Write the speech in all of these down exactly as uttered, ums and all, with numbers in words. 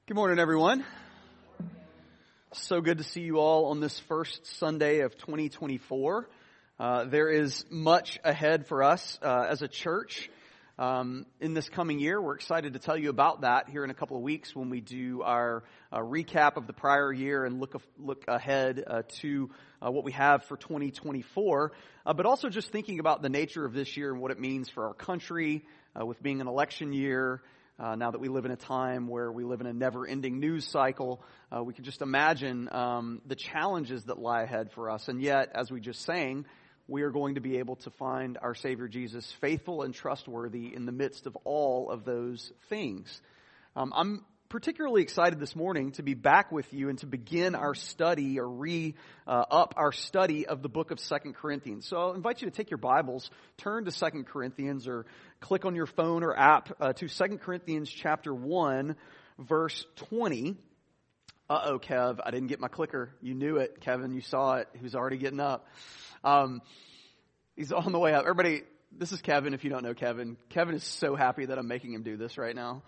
Good morning, everyone. So good to see you all on this first Sunday of twenty twenty-four. Uh, there is much ahead for us uh, as a church um, in this coming year. We're excited to tell you about that here in a couple of weeks when we do our uh, recap of the prior year and look look ahead uh, to uh, what we have for twenty twenty-four. Uh, but also just thinking about the nature of this year and what it means for our country uh, with being an election year. Uh, now that we live in a time where we live in a never-ending news cycle, uh, we can just imagine um, the challenges that lie ahead for us. And yet, as we just sang, we are going to be able to find our Savior Jesus faithful and trustworthy in the midst of all of those things. Um, I'm particularly excited this morning to be back with you and to begin our study or re uh, up our study of the book of Second Corinthians. So I'll invite you to take your Bibles, turn to Second Corinthians, or click on your phone or app uh, to Second Corinthians chapter one, verse twenty. Uh-oh, Kev, I didn't get my clicker. You knew it, Kevin. You saw it. He was already getting up. Um, he's on the way up. Everybody, this is Kevin, if you don't know Kevin. Kevin is so happy that I'm making him do this right now.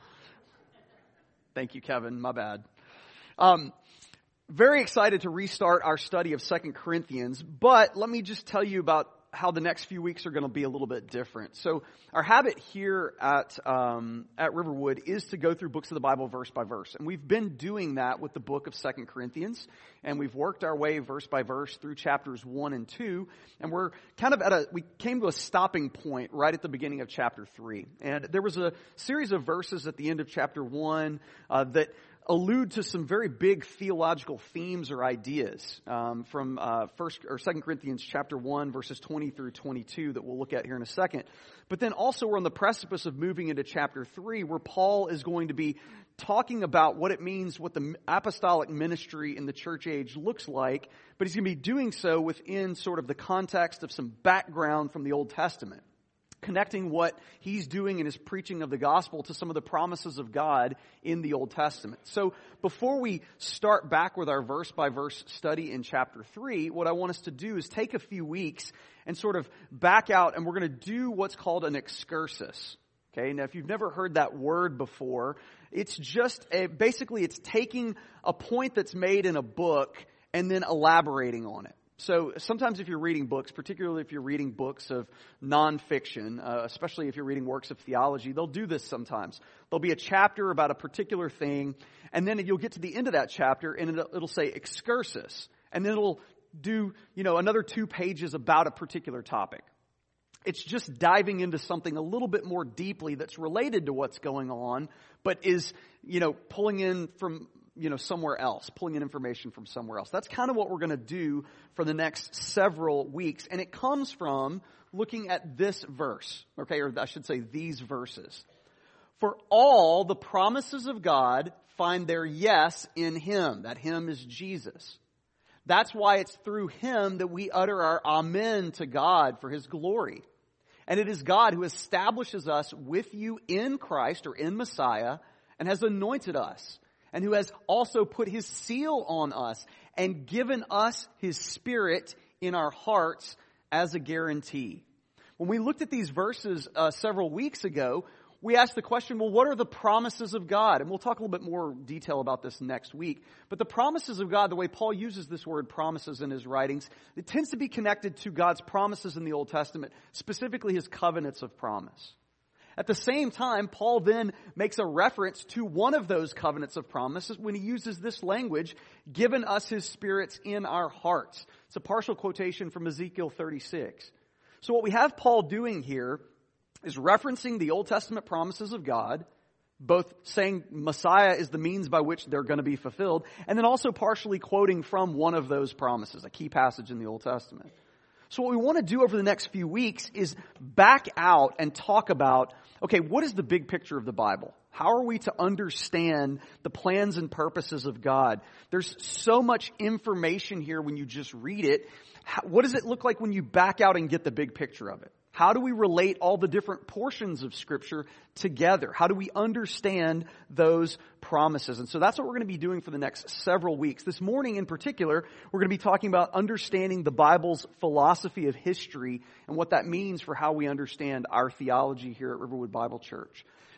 Thank you, Kevin. My bad. Um, very excited to restart our study of Second Corinthians, but let me just tell you about how the next few weeks are going to be a little bit different. So our habit here at um, at Riverwood is to go through books of the Bible verse by verse. And we've been doing that with the book of Second Corinthians. And we've worked our way verse by verse through chapters one and two. And we're kind of at a, we came to a stopping point right at the beginning of chapter three. And there was a series of verses at the end of chapter one uh, that allude to some very big theological themes or ideas um, from uh, First or Second Corinthians chapter one, verses twenty through twenty-two that we'll look at here in a second. But then also we're on the precipice of moving into chapter three, where Paul is going to be talking about what it means, what the apostolic ministry in the church age looks like. But he's going to be doing so within sort of the context of some background from the Old Testament, connecting what he's doing in his preaching of the gospel to some of the promises of God in the Old Testament. So before we start back with our verse-by-verse study in chapter three, what I want us to do is take a few weeks and sort of back out, and we're going to do what's called an excursus. Okay, now if you've never heard that word before, it's just a, basically it's taking a point that's made in a book and then elaborating on it. So sometimes if you're reading books, particularly if you're reading books of nonfiction, uh, especially if you're reading works of theology, they'll do this sometimes. There'll be a chapter about a particular thing, and then you'll get to the end of that chapter, and it'll, it'll say excursus, and then it'll do, you know, another two pages about a particular topic. It's just diving into something a little bit more deeply that's related to what's going on, but is, you know, pulling in from you know, somewhere else, pulling in information from somewhere else. That's kind of what we're going to do for the next several weeks. And it comes from looking at this verse, okay, or I should say these verses. For all the promises of God find their yes in Him. That Him is Jesus. That's why it's through Him that we utter our amen to God for His glory. And it is God who establishes us with you in Christ or in Messiah and has anointed us, and who has also put His seal on us and given us His Spirit in our hearts as a guarantee. When we looked at these verses uh, several weeks ago, we asked the question, well, what are the promises of God? And we'll talk a little bit more detail about this next week. But the promises of God, the way Paul uses this word promises in his writings, it tends to be connected to God's promises in the Old Testament, specifically His covenants of promise. At the same time, Paul then makes a reference to one of those covenants of promises when he uses this language, given us His spirits in our hearts. It's a partial quotation from Ezekiel thirty-six. So what we have Paul doing here is referencing the Old Testament promises of God, both saying Messiah is the means by which they're going to be fulfilled, and then also partially quoting from one of those promises, a key passage in the Old Testament. So what we want to do over the next few weeks is back out and talk about, okay, what is the big picture of the Bible? How are we to understand the plans and purposes of God? There's so much information here when you just read it. How, what does it look like when you back out and get the big picture of it? How do we relate all the different portions of Scripture together? How do we understand those promises? And so that's what we're going to be doing for the next several weeks. This morning in particular, we're going to be talking about understanding the Bible's philosophy of history and what that means for how we understand our theology here at Riverwood Bible Church.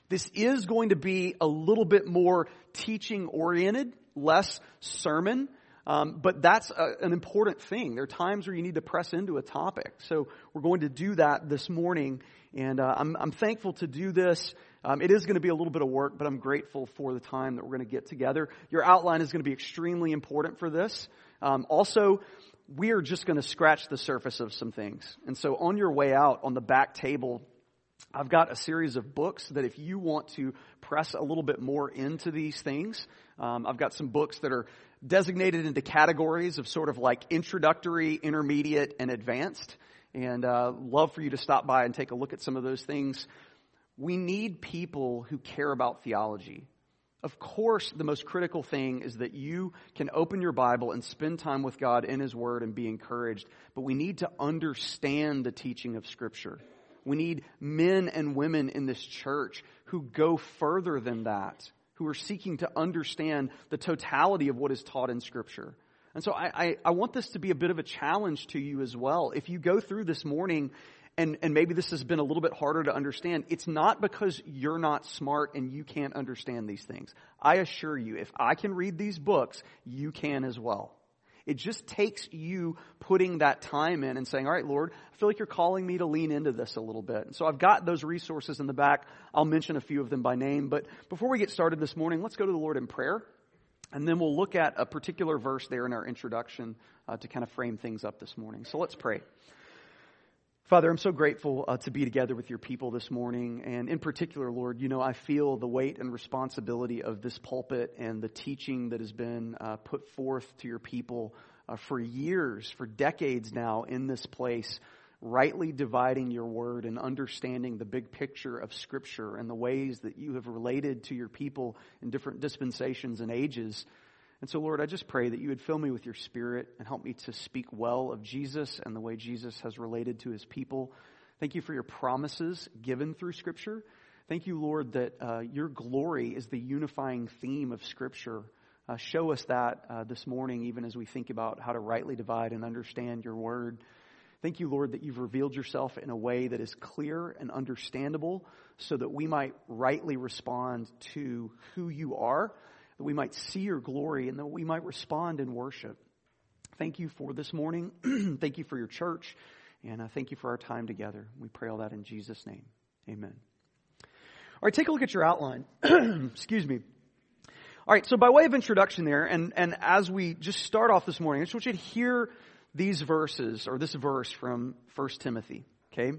This is going to be a little bit more teaching oriented, less sermon. Um, but that's a, an important thing. There are times where you need to press into a topic. So we're going to do that this morning. And uh, I'm, I'm thankful to do this. Um, it is going to be a little bit of work, but I'm grateful for the time that we're going to get together. Your outline is going to be extremely important for this. Um, also, we are just going to scratch the surface of some things. And so on your way out, on the back table, I've got a series of books that if you want to press a little bit more into these things, um, I've got some books that are designated into categories of sort of like introductory, intermediate, and advanced. And uh, love for you to stop by and take a look at some of those things. We need people who care about theology. Of course, the most critical thing is that you can open your Bible and spend time with God in His Word and be encouraged. But we need to understand the teaching of Scripture. We need men and women in this church who go further than that, who are seeking to understand the totality of what is taught in Scripture. And so I, I, I want this to be a bit of a challenge to you as well. If you go through this morning and, and maybe this has been a little bit harder to understand, it's not because you're not smart and you can't understand these things. I assure you, if I can read these books, you can as well. It just takes you putting that time in and saying, all right, Lord, I feel like you're calling me to lean into this a little bit. And so I've got those resources in the back. I'll mention a few of them by name. But before we get started this morning, let's go to the Lord in prayer. And then we'll look at a particular verse there in our introduction uh, to kind of frame things up this morning. So let's pray. Father, I'm so grateful uh, to be together with your people this morning. And in particular, Lord, you know, I feel the weight and responsibility of this pulpit and the teaching that has been uh, put forth to your people uh, for years, for decades now in this place, rightly dividing your word and understanding the big picture of Scripture and the ways that you have related to your people in different dispensations and ages. And so, Lord, I just pray that you would fill me with your Spirit and help me to speak well of Jesus and the way Jesus has related to his people. Thank you for your promises given through Scripture. Thank you, Lord, that uh, your glory is the unifying theme of Scripture. Uh, show us that uh, this morning, even as we think about how to rightly divide and understand your word. Thank you, Lord, that you've revealed yourself in a way that is clear and understandable so that we might rightly respond to who you are, that we might see your glory, and that we might respond in worship. Thank you for this morning. Thank you for your church, and uh, thank you for our time together. We pray all that in Jesus' name. Amen. All right, take a look at your outline. Excuse me. All right, so by way of introduction there, and, and as we just start off this morning, I just want you to hear these verses, or this verse from First Timothy, okay?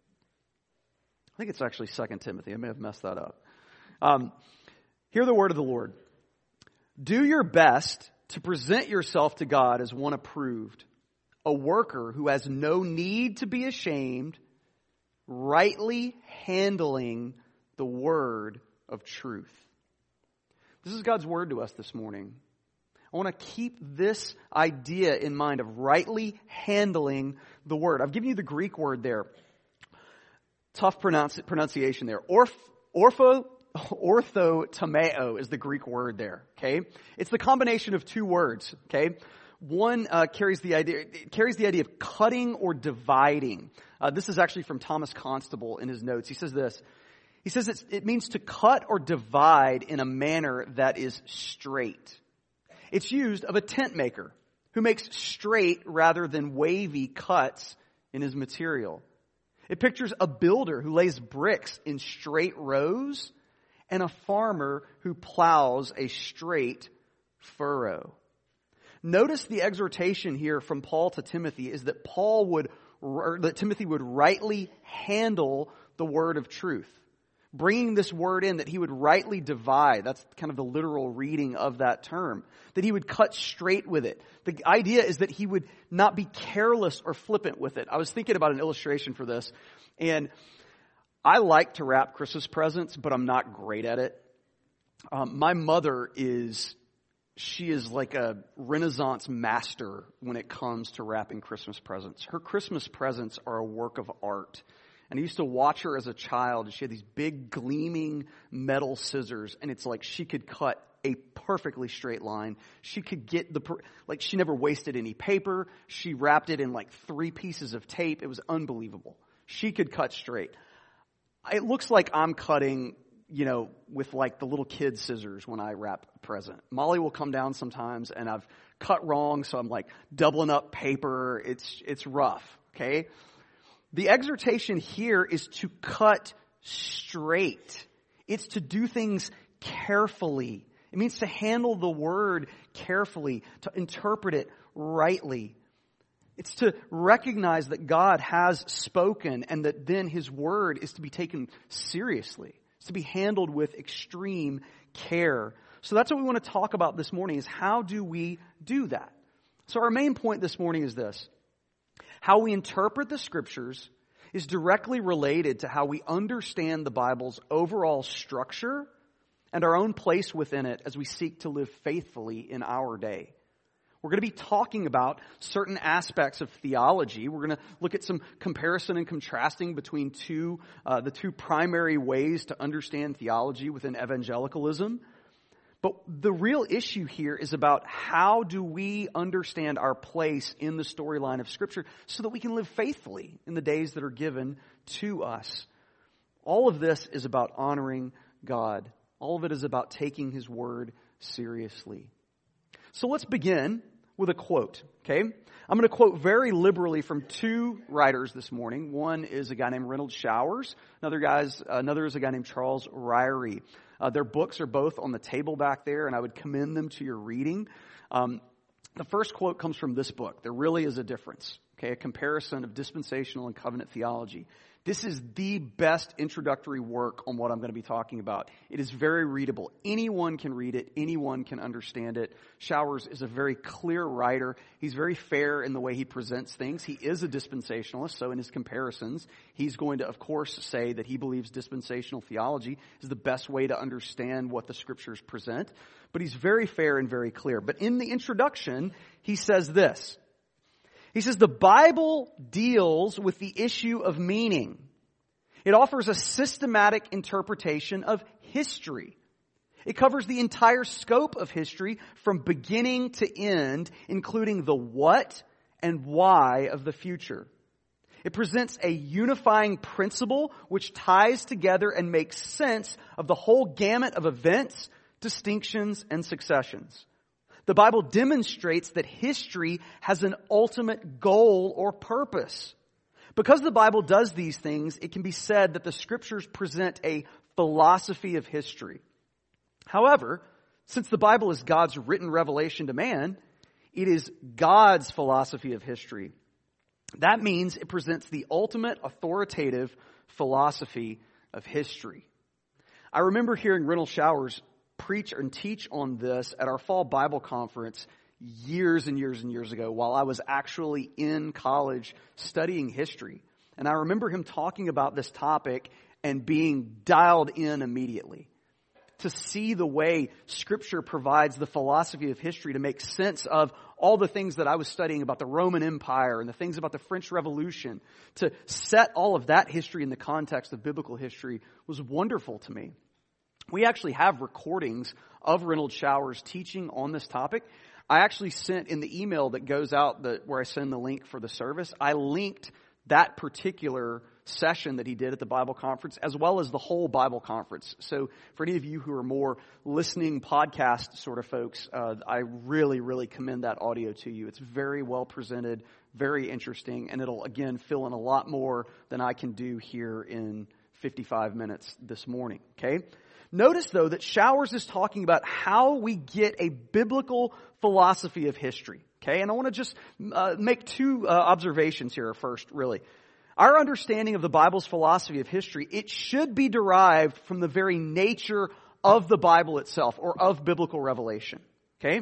I think it's actually Second Timothy. I may have messed that up. Um, hear the word of the Lord. Do your best to present yourself to God as one approved, a worker who has no need to be ashamed, rightly handling the word of truth. This is God's word to us this morning. I want to keep this idea in mind of rightly handling the word. I've given you the Greek word there. Tough pronounce, pronunciation there. Orth, ortho, orthotomeo is the Greek word there. Okay, it's the combination of two words. Okay, one uh, carries the idea it carries the idea of cutting or dividing. Uh, this is actually from Thomas Constable in his notes. He says this. He says it's, it means to cut or divide in a manner that is straight. It's used of a tent maker who makes straight rather than wavy cuts in his material. It pictures a builder who lays bricks in straight rows and a farmer who plows a straight furrow. Notice the exhortation here from Paul to Timothy is that Paul would, or that Timothy would rightly handle the word of truth. Bringing this word in, that he would rightly divide. That's kind of the literal reading of that term. That he would cut straight with it. The idea is that he would not be careless or flippant with it. I was thinking about an illustration for this. And I like to wrap Christmas presents, but I'm not great at it. Um, my mother is, she is like a Renaissance master when it comes to wrapping Christmas presents. Her Christmas presents are a work of art. And I used to watch her as a child, and she had these big gleaming metal scissors, and it's like she could cut a perfectly straight line. She could get the, like she never wasted any paper. She wrapped it in like three pieces of tape. It was unbelievable. She could cut straight. It looks like I'm cutting you know, with like the little kid scissors when I wrap a present. Molly will come down sometimes and I've cut wrong, so I'm like doubling up paper. It's, it's rough, okay? The exhortation here is to cut straight. It's to do things carefully. It means to handle the word carefully, to interpret it rightly. It's to recognize that God has spoken and that then His word is to be taken seriously. It's to be handled with extreme care. So that's what we want to talk about this morning, is how do we do that? So our main point this morning is this. How we interpret the Scriptures is directly related to how we understand the Bible's overall structure and our own place within it as we seek to live faithfully in our day. We're going to be talking about certain aspects of theology. We're going to look at some comparison and contrasting between two, uh, the two primary ways to understand theology within evangelicalism. But the real issue here is about how do we understand our place in the storyline of Scripture so that we can live faithfully in the days that are given to us. All of this is about honoring God. All of it is about taking His word seriously. So let's begin with a quote, okay? I'm going to quote very liberally from two writers this morning. One is a guy named Renald Showers. Another guy's another is a guy named Charles Ryrie. Uh, their books are both on the table back there, and I would commend them to your reading. Um, the first quote comes from this book. There really is a difference, okay? A comparison of dispensational and covenant theology. This is the best introductory work on what I'm going to be talking about. It is very readable. Anyone can read it. Anyone can understand it. Showers is a very clear writer. He's very fair in the way he presents things. He is a dispensationalist, so in his comparisons, he's going to, of course, say that he believes dispensational theology is the best way to understand what the Scriptures present. But he's very fair and very clear. But in the introduction, he says this. He says, the Bible deals with the issue of meaning. It offers a systematic interpretation of history. It covers the entire scope of history from beginning to end, including the what and why of the future. It presents a unifying principle which ties together and makes sense of the whole gamut of events, distinctions, and successions. The Bible demonstrates that history has an ultimate goal or purpose. Because the Bible does these things, it can be said that the Scriptures present a philosophy of history. However, since the Bible is God's written revelation to man, it is God's philosophy of history. That means it presents the ultimate authoritative philosophy of history. I remember hearing Renald Showers preach and teach on this at our fall Bible conference years and years and years ago while I was actually in college studying history. And I remember him talking about this topic and being dialed in immediately. To see the way Scripture provides the philosophy of history to make sense of all the things that I was studying about the Roman Empire and the things about the French Revolution, to set all of that history in the context of biblical history was wonderful to me. We actually have recordings of Renald Showers teaching on this topic. I actually sent in the email that goes out the, where I send the link for the service, I linked that particular session that he did at the Bible conference as well as the whole Bible conference. So for any of you who are more listening podcast sort of folks, uh, I really, really commend that audio to you. It's very well presented, very interesting, and it'll, again, fill in a lot more than I can do here in fifty-five minutes this morning, okay? Notice, though, that Showers is talking about how we get a biblical philosophy of history. Okay, and I want to just uh, make two uh, observations here first, really. Our understanding of the Bible's philosophy of history, it should be derived from the very nature of the Bible itself, or of biblical revelation. Okay?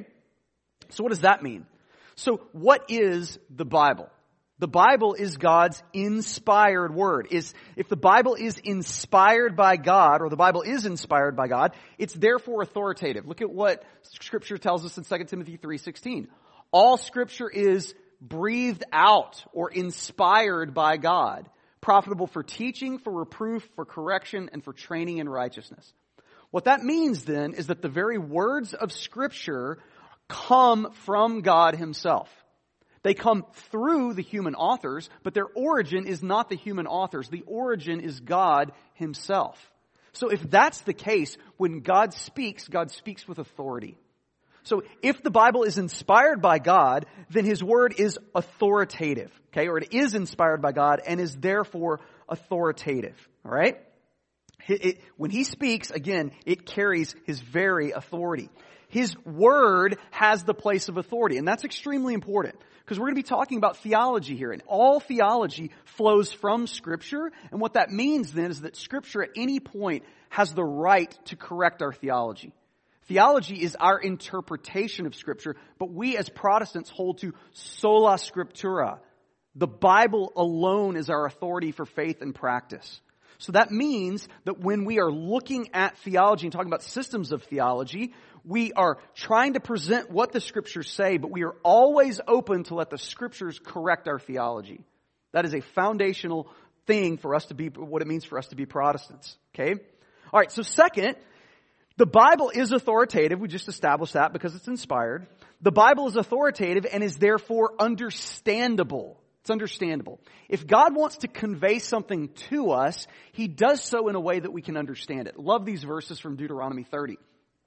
So what does that mean? So what is the Bible? The Bible is God's inspired word. Is if the Bible is inspired by God, or the Bible is inspired by God, it's therefore authoritative. Look at what Scripture tells us in Second Timothy three sixteen. All Scripture is breathed out or inspired by God, profitable for teaching, for reproof, for correction, and for training in righteousness. What that means then is that the very words of Scripture come from God Himself. They come through the human authors, but their origin is not the human authors. The origin is God Himself. So if that's the case, when God speaks, God speaks with authority. So if the Bible is inspired by God, then His Word is authoritative, okay? Or it is inspired by God and is therefore authoritative, all right? It, it, when He speaks, again, it carries His very authority. His Word has the place of authority, and that's extremely important because we're going to be talking about theology here, and all theology flows from Scripture, and what that means then is that Scripture at any point has the right to correct our theology. Theology is our interpretation of Scripture, but we as Protestants hold to sola scriptura. The Bible alone is our authority for faith and practice. So that means that when we are looking at theology and talking about systems of theology, we are trying to present what the Scriptures say, but we are always open to let the Scriptures correct our theology. That is a foundational thing for us to be, what it means for us to be Protestants. Okay? All right, so second, the Bible is authoritative. We just established that because it's inspired. The Bible is authoritative and is therefore understandable. It's understandable. If God wants to convey something to us, He does so in a way that we can understand it. Love these verses from Deuteronomy thirty.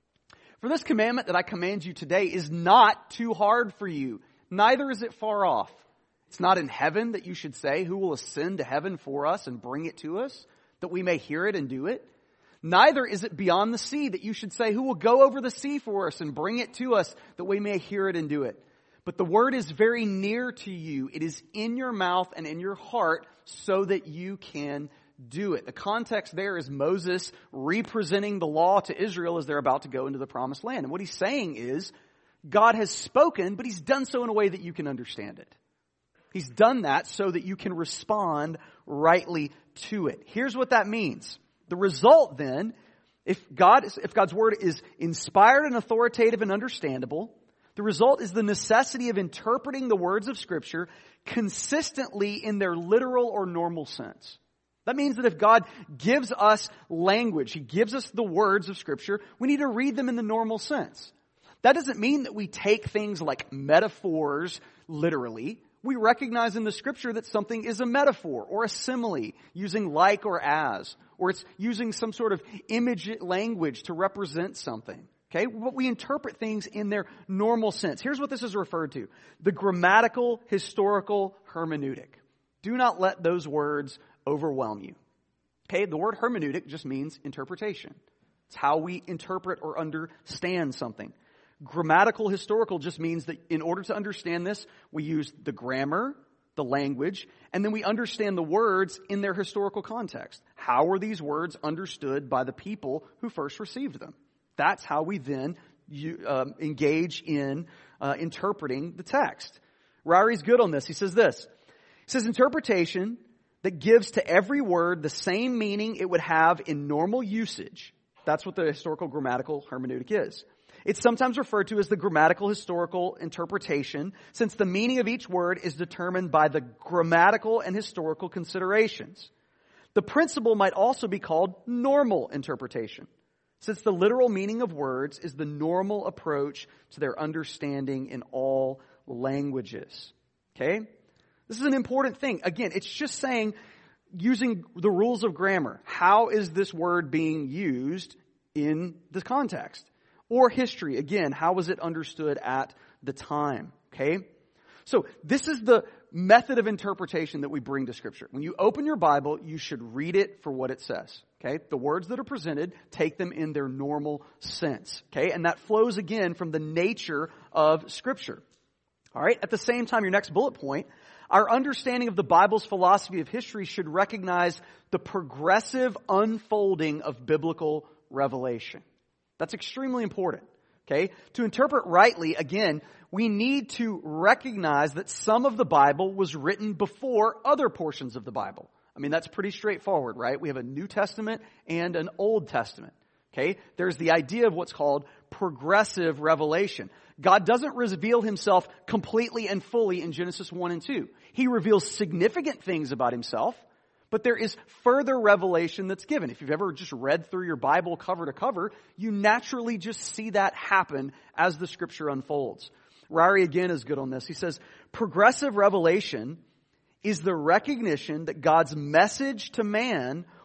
For this commandment that I command you today is not too hard for you, neither is it far off. It's not in heaven that you should say, who will ascend to heaven for us and bring it to us, that we may hear it and do it? Neither is it beyond the sea that you should say, who will go over the sea for us and bring it to us that we may hear it and do it. But the word is very near to you. It is in your mouth and in your heart so that you can do it. The context there is Moses representing the law to Israel as they're about to go into the promised land. And what he's saying is God has spoken, but He's done so in a way that you can understand it. He's done that so that you can respond rightly to it. Here's what that means. The result then, if God, if God's Word is inspired and authoritative and understandable, the result is the necessity of interpreting the words of Scripture consistently in their literal or normal sense. That means that if God gives us language, He gives us the words of Scripture, we need to read them in the normal sense. That doesn't mean that we take things like metaphors literally. We recognize in the Scripture that something is a metaphor or a simile, using like or as, or it's using some sort of image language to represent something. Okay, but we interpret things in their normal sense. Here's what this is referred to. The grammatical, historical hermeneutic. Do not let those words overwhelm you. Okay, the word hermeneutic just means interpretation. It's how we interpret or understand something. Grammatical, historical just means that in order to understand this, we use the grammar, the language, and then we understand the words in their historical context. How were these words understood by the people who first received them? That's how we then um, engage in uh, interpreting the text. Ryrie's good on this. He says this. He says interpretation that gives to every word the same meaning it would have in normal usage. That's what the historical grammatical hermeneutic is. It's sometimes referred to as the grammatical historical interpretation, since the meaning of each word is determined by the grammatical and historical considerations. The principle might also be called normal interpretation, since the literal meaning of words is the normal approach to their understanding in all languages. Okay? This is an important thing. Again, it's just saying, using the rules of grammar. How is this word being used in the context? Or history. Again, how was it understood at the time? Okay? So this is the method of interpretation that we bring to Scripture. When you open your Bible, you should read it for what it says. Okay? The words that are presented, take them in their normal sense. Okay? And that flows again from the nature of Scripture. All right? At the same time, your next bullet point, our understanding of the Bible's philosophy of history should recognize the progressive unfolding of biblical revelation. That's extremely important. Okay? To interpret rightly, again, we need to recognize that some of the Bible was written before other portions of the Bible. I mean, that's pretty straightforward, right? We have a New Testament and an Old Testament. Okay? There's the idea of what's called progressive revelation. God doesn't reveal Himself completely and fully in Genesis one and two. He reveals significant things about Himself, but there is further revelation that's given. If you've ever just read through your Bible cover to cover, you naturally just see that happen as the Scripture unfolds. Ryrie again is good on this. He says, progressive revelation is the recognition that God's message to man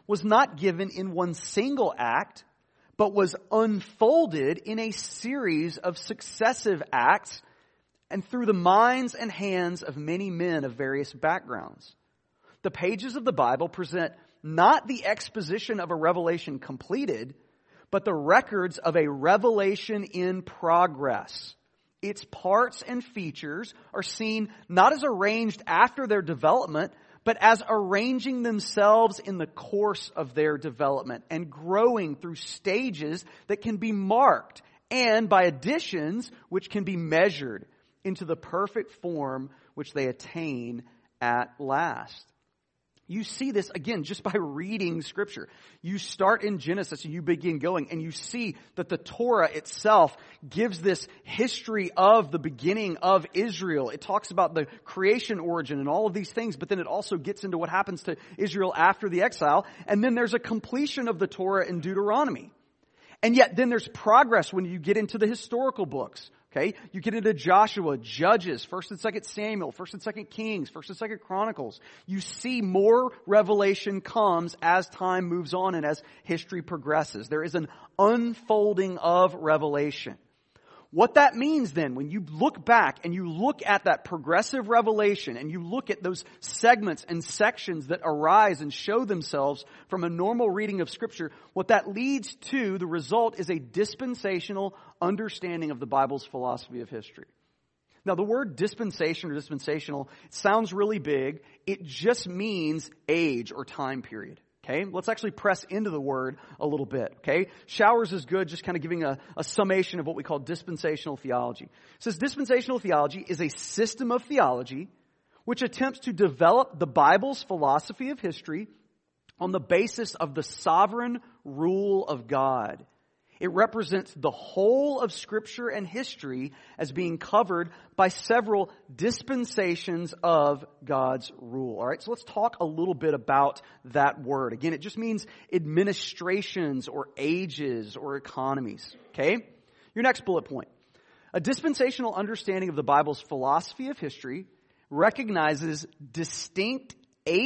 was not given in one single act, but was unfolded in a series of successive acts and through the minds and hands of many men of various backgrounds. The pages of the Bible present not the exposition of a revelation completed, but the records of a revelation in progress. Its parts and features are seen not as arranged after their development, but as arranging themselves in the course of their development and growing through stages that can be marked and by additions which can be measured into the perfect form which they attain at last. You see this, again, just by reading Scripture. You start in Genesis and you begin going and you see that the Torah itself gives this history of the beginning of Israel. It talks about the creation origin and all of these things, but then it also gets into what happens to Israel after the exile. And then there's a completion of the Torah in Deuteronomy. And yet then there's progress when you get into the historical books. Okay, you get into Joshua, Judges, First and Second Samuel, First and Second Kings, First and Second Chronicles. You see more revelation comes as time moves on and as history progresses. There is an unfolding of revelation. What that means then, when you look back and you look at that progressive revelation and you look at those segments and sections that arise and show themselves from a normal reading of Scripture, what that leads to, the result is a dispensational understanding of the Bible's philosophy of history. Now, the word dispensation or dispensational sounds really big. It just means age or time period. Okay, let's actually press into the word a little bit. Okay, Showers is good, just kind of giving a, a summation of what we call dispensational theology. It says dispensational theology is a system of theology which attempts to develop the Bible's philosophy of history on the basis of the sovereign rule of God. It represents the whole of Scripture and history as being covered by several dispensations of God's rule. All right, so let's talk a little bit about that word. Again, it just means administrations or ages or economies. Okay? Your next bullet point. A dispensational understanding of the Bible's philosophy of history recognizes distinct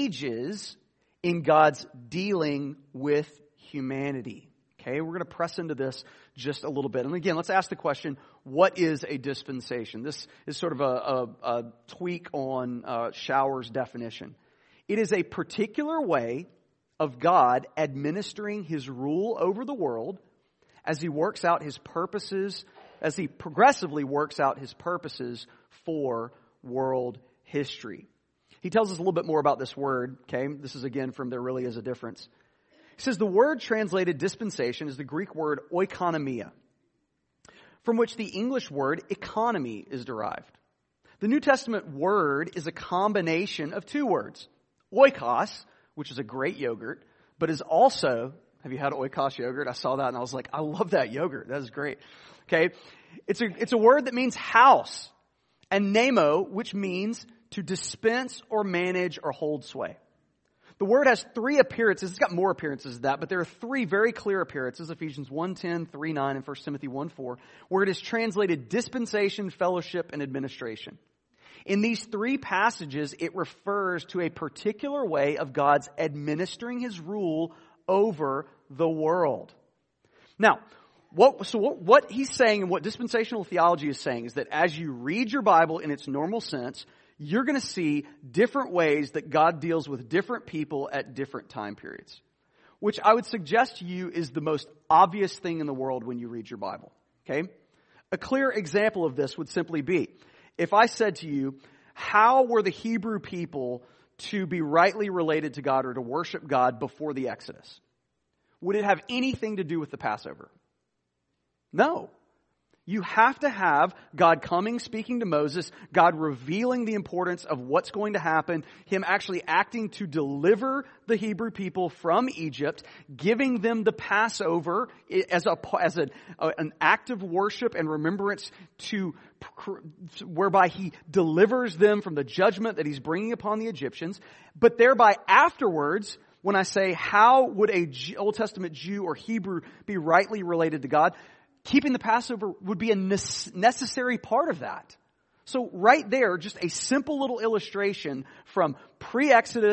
ages in God's dealing with humanity. Okay, we're going to press into this just a little bit. And again, let's ask the question, what is a dispensation? This is sort of a, a, a tweak on uh, Showers' definition. It is a particular way of God administering His rule over the world as He works out His purposes, as He progressively works out His purposes for world history. He tells us a little bit more about this word. Okay, this is again from There Really Is a Difference. He says the word translated dispensation is the Greek word oikonomia, from which the English word economy is derived. The New Testament word is a combination of two words. Oikos, which is a great yogurt, but is also, have you had oikos yogurt? I saw that and I was like, I love that yogurt. That is great. Okay. It's a, it's a word that means house. And nemo, which means to dispense or manage or hold sway. The word has three appearances. It's got more appearances than that, but there are three very clear appearances, Ephesians one ten, three nine, and First Timothy one four, where it is translated dispensation, fellowship, and administration. In these three passages, it refers to a particular way of God's administering His rule over the world. Now, what, so what, what he's saying and what dispensational theology is saying is that as you read your Bible in its normal sense, you're going to see different ways that God deals with different people at different time periods, which I would suggest to you is the most obvious thing in the world when you read your Bible. Okay? A clear example of this would simply be, if I said to you, how were the Hebrew people to be rightly related to God or to worship God before the Exodus? Would it have anything to do with the Passover? No. You have to have God coming, speaking to Moses, God revealing the importance of what's going to happen, Him actually acting to deliver the Hebrew people from Egypt, giving them the Passover as a as a, an act of worship and remembrance to whereby He delivers them from the judgment that He's bringing upon the Egyptians, but thereby afterwards, when I say how would a Old Testament Jew or Hebrew be rightly related to God, keeping the Passover would be a necessary part of that. So right there, just a simple little illustration from pre-Exodus,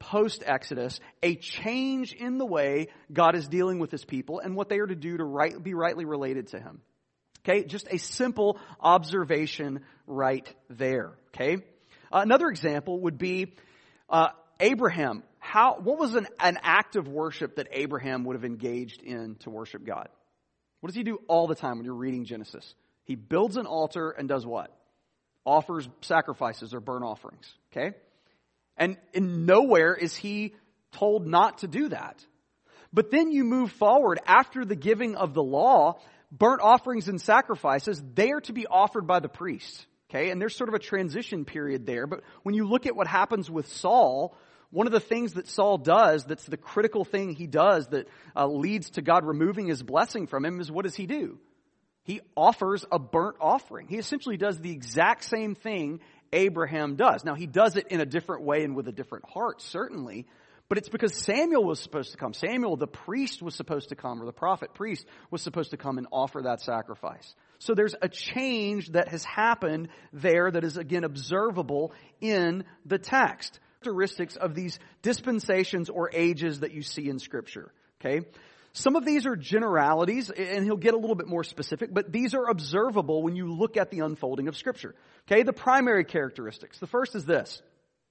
post-Exodus, a change in the way God is dealing with his people and what they are to do to right, be rightly related to him. Okay, just a simple observation right there. Okay, uh, another example would be uh, Abraham. How? What was an, an act of worship that Abraham would have engaged in to worship God? What does he do all the time when you're reading Genesis? He builds an altar and does what? Offers sacrifices or burnt offerings. Okay, and in nowhere is he told not to do that. But then you move forward after the giving of the law. Burnt offerings and sacrifices, they are to be offered by the priest. Okay, and there's sort of a transition period there. But when you look at what happens with Saul, one of the things that Saul does, that's the critical thing he does that uh, leads to God removing his blessing from him, is what does he do? He offers a burnt offering. He essentially does the exact same thing Abraham does. Now, he does it in a different way and with a different heart, certainly. But it's because Samuel was supposed to come. Samuel, the priest, was supposed to come, or the prophet priest was supposed to come and offer that sacrifice. So there's a change that has happened there that is, again, observable in the text. Characteristics of these dispensations or ages that you see in Scripture. Okay? Some of these are generalities, and he'll get a little bit more specific, but these are observable when you look at the unfolding of Scripture. Okay? The primary characteristics. The first is this.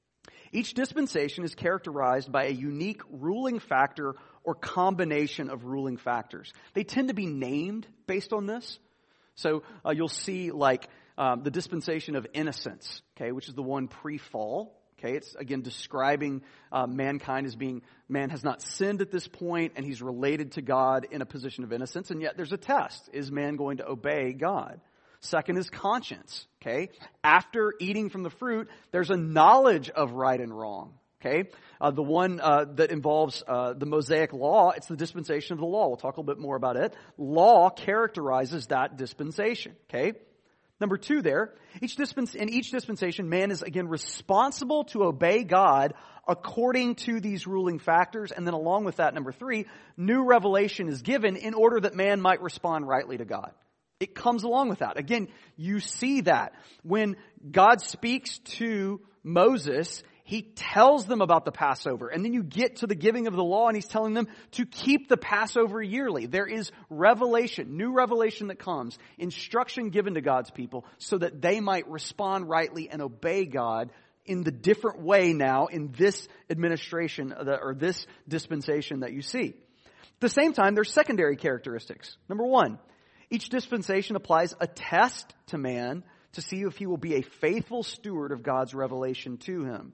Each dispensation is characterized by a unique ruling factor or combination of ruling factors. They tend to be named based on this. So uh, you'll see like um, the dispensation of innocence, okay, which is the one pre-fall. Okay, it's again describing uh, mankind as being, man has not sinned at this point and he's related to God in a position of innocence. And yet there's a test. Is man going to obey God? Second is conscience, okay? After eating from the fruit, there's a knowledge of right and wrong, okay? Uh, the one uh, that involves uh, the Mosaic law, it's the dispensation of the law. We'll talk a little bit more about it. Law characterizes that dispensation, okay? Number two there, each dispens- in each dispensation, man is again responsible to obey God according to these ruling factors. And then along with that, number three, new revelation is given in order that man might respond rightly to God. It comes along with that. Again, you see that when God speaks to Moses, he tells them about the Passover. And then you get to the giving of the law and he's telling them to keep the Passover yearly. There is revelation, new revelation that comes, instruction given to God's people so that they might respond rightly and obey God in the different way now in this administration or this dispensation that you see. At the same time, there's secondary characteristics. Number one, each dispensation applies a test to man to see if he will be a faithful steward of God's revelation to him.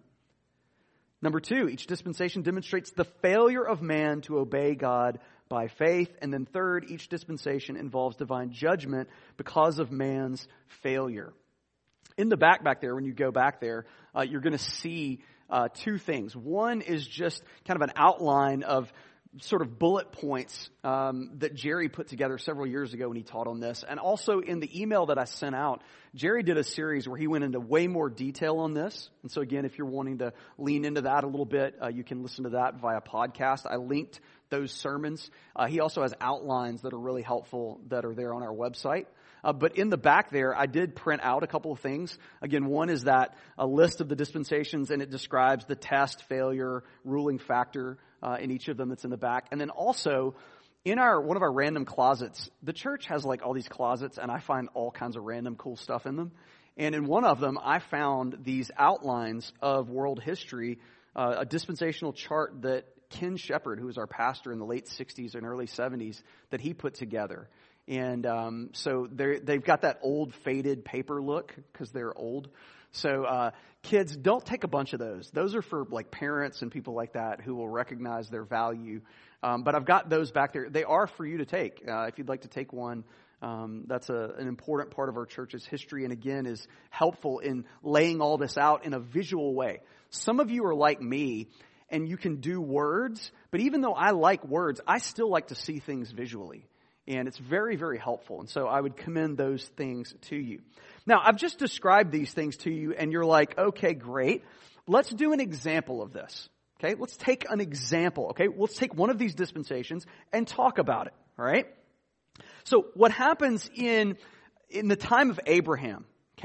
Number two, each dispensation demonstrates the failure of man to obey God by faith. And then third, each dispensation involves divine judgment because of man's failure. In the back back there, when you go back there, uh, you're going to see uh, two things. One is just kind of an outline of sort of bullet points um, that Jerry put together several years ago when he taught on this. And also in the email that I sent out, Jerry did a series where he went into way more detail on this. And so again, if you're wanting to lean into that a little bit, uh, you can listen to that via podcast. I linked those sermons. Uh, he also has outlines that are really helpful that are there on our website. Uh, but in the back there, I did print out a couple of things. Again, one is that a list of the dispensations, and it describes the test, failure, ruling factor uh, in each of them that's in the back. And then also, in our one of our random closets, the church has like all these closets, and I find all kinds of random cool stuff in them. And in one of them, I found these outlines of world history, uh, a dispensational chart that Ken Shepard, who was our pastor in the late sixties and early seventies, that he put together. And um, so they've got that old faded paper look because they're old. So uh, kids, don't take a bunch of those. Those are for like parents and people like that who will recognize their value. Um, but I've got those back there. They are for you to take. Uh, if you'd like to take one, um, that's a, an important part of our church's history. And again, is helpful in laying all this out in a visual way. Some of you are like me and you can do words. But even though I like words, I still like to see things visually. And it's very, very helpful. And so I would commend those things to you. Now, I've just described these things to you, and you're like, okay, great. Let's do an example of this. Okay, let's take an example. Okay, let's take one of these dispensations and talk about it. All right. So what happens in in the time of Abraham? Okay,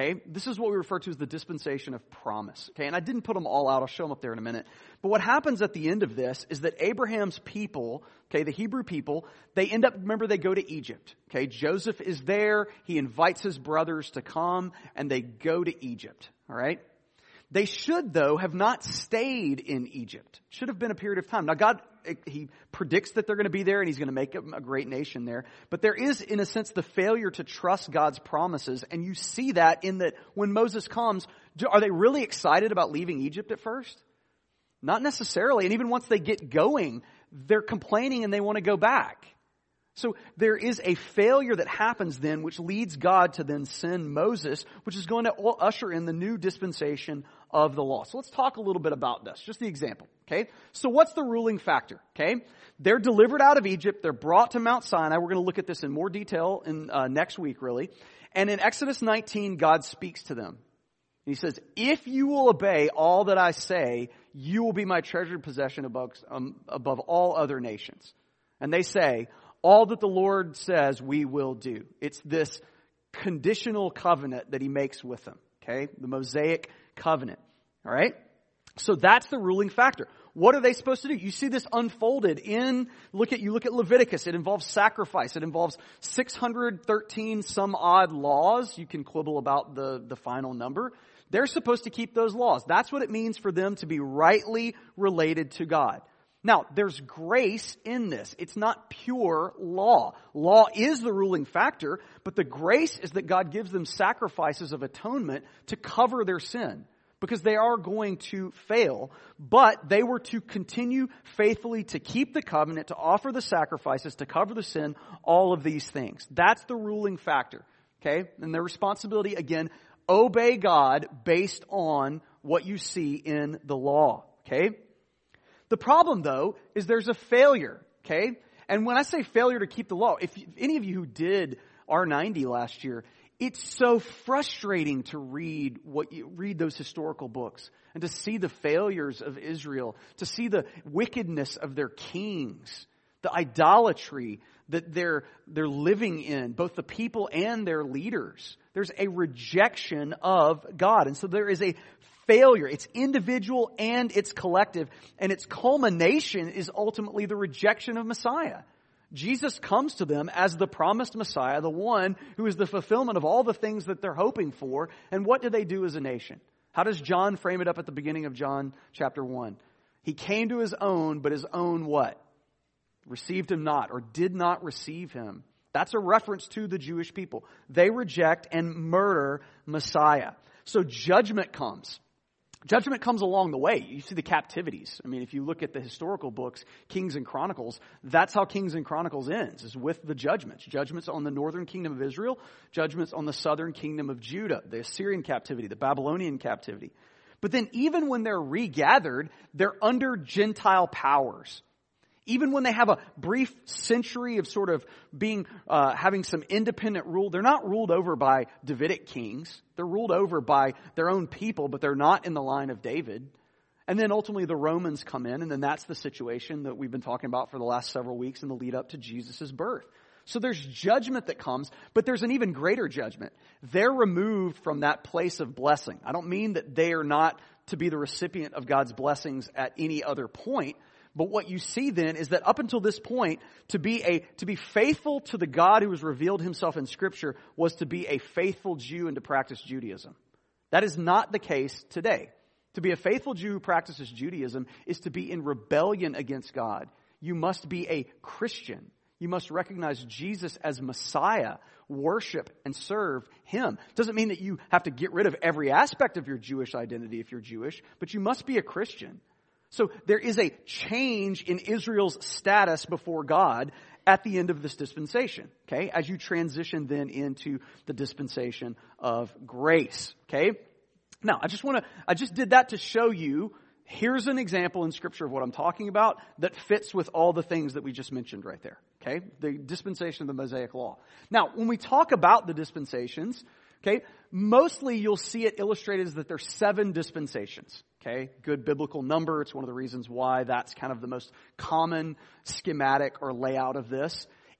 Okay, this is what we refer to as the dispensation of promise. Okay, and I didn't put them all out. I'll show them up there in a minute. But what happens at the end of this is that Abraham's people, okay, the Hebrew people, they end up, remember, they go to Egypt. Okay, Joseph is there. He invites his brothers to come, and they go to Egypt. All right. They should, though, have not stayed in Egypt. Should have been a period of time. Now, God, He predicts that they're going to be there and He's going to make them a great nation there. But there is, in a sense, the failure to trust God's promises. And you see that in that when Moses comes, are they really excited about leaving Egypt at first? Not necessarily. And even once they get going, they're complaining and they want to go back. So there is a failure that happens then, which leads God to then send Moses, which is going to usher in the new dispensation of the law. So let's talk a little bit about this, just the example, okay? So what's the ruling factor, okay? They're delivered out of Egypt. They're brought to Mount Sinai. We're going to look at this in more detail in uh, next week, really. And in Exodus nineteen, God speaks to them. He says, if you will obey all that I say, you will be my treasured possession above, um, above all other nations. And they say, all that the Lord says we will do. It's this conditional covenant that He makes with them. Okay? The Mosaic covenant. All right? So that's the ruling factor. What are they supposed to do? You see this unfolded in, look at, you look at Leviticus. It involves sacrifice. It involves six hundred thirteen some odd laws. You can quibble about the, the final number. They're supposed to keep those laws. That's what it means for them to be rightly related to God. Now, there's grace in this. It's not pure law. Law is the ruling factor, but the grace is that God gives them sacrifices of atonement to cover their sin, because they are going to fail, but they were to continue faithfully to keep the covenant, to offer the sacrifices, to cover the sin, all of these things. That's the ruling factor, okay? And their responsibility, again, obey God based on what you see in the law, okay? The problem, though, is there's a failure, okay? And when I say failure to keep the law, if any of you who did R ninety last year, it's so frustrating to read what you read those historical books and to see the failures of Israel, to see the wickedness of their kings, the idolatry that they're they're living in, both the people and their leaders. There's a rejection of God. And so there is a failure. It's individual and it's collective. And its culmination is ultimately the rejection of Messiah. Jesus comes to them as the promised Messiah, the one who is the fulfillment of all the things that they're hoping for. And what do they do as a nation? How does John frame it up at the beginning of John chapter one? He came to his own, but his own what? Received him not, or did not receive him. That's a reference to the Jewish people. They reject and murder Messiah. So judgment comes. Judgment comes along the way. You see the captivities. I mean, if you look at the historical books, Kings and Chronicles, that's how Kings and Chronicles ends, is with the judgments. Judgments on the northern kingdom of Israel, judgments on the southern kingdom of Judah, the Assyrian captivity, the Babylonian captivity. But then even when they're regathered, they're under Gentile powers. Even when they have a brief century of sort of being, uh, having some independent rule, they're not ruled over by Davidic kings. They're ruled over by their own people, but they're not in the line of David. And then ultimately the Romans come in, and then that's the situation that we've been talking about for the last several weeks in the lead up to Jesus' birth. So there's judgment that comes, but there's an even greater judgment. They're removed from that place of blessing. I don't mean that they are not to be the recipient of God's blessings at any other point. But what you see then is that up until this point, to be a to be faithful to the God who has revealed himself in Scripture was to be a faithful Jew and to practice Judaism. That is not the case today. To be a faithful Jew who practices Judaism is to be in rebellion against God. You must be a Christian. You must recognize Jesus as Messiah, worship and serve him. Doesn't mean that you have to get rid of every aspect of your Jewish identity if you're Jewish, but you must be a Christian. So there is a change in Israel's status before God at the end of this dispensation, okay? As you transition then into the dispensation of grace, okay? Now, I just want to, I just did that to show you, here's an example in Scripture of what I'm talking about that fits with all the things that we just mentioned right there, okay? The dispensation of the Mosaic Law. Now, when we talk about the dispensations, okay, mostly you'll see it illustrated as that there's seven dispensations. Okay, good biblical number. It's one of the reasons why that's kind of the most common schematic or layout of this.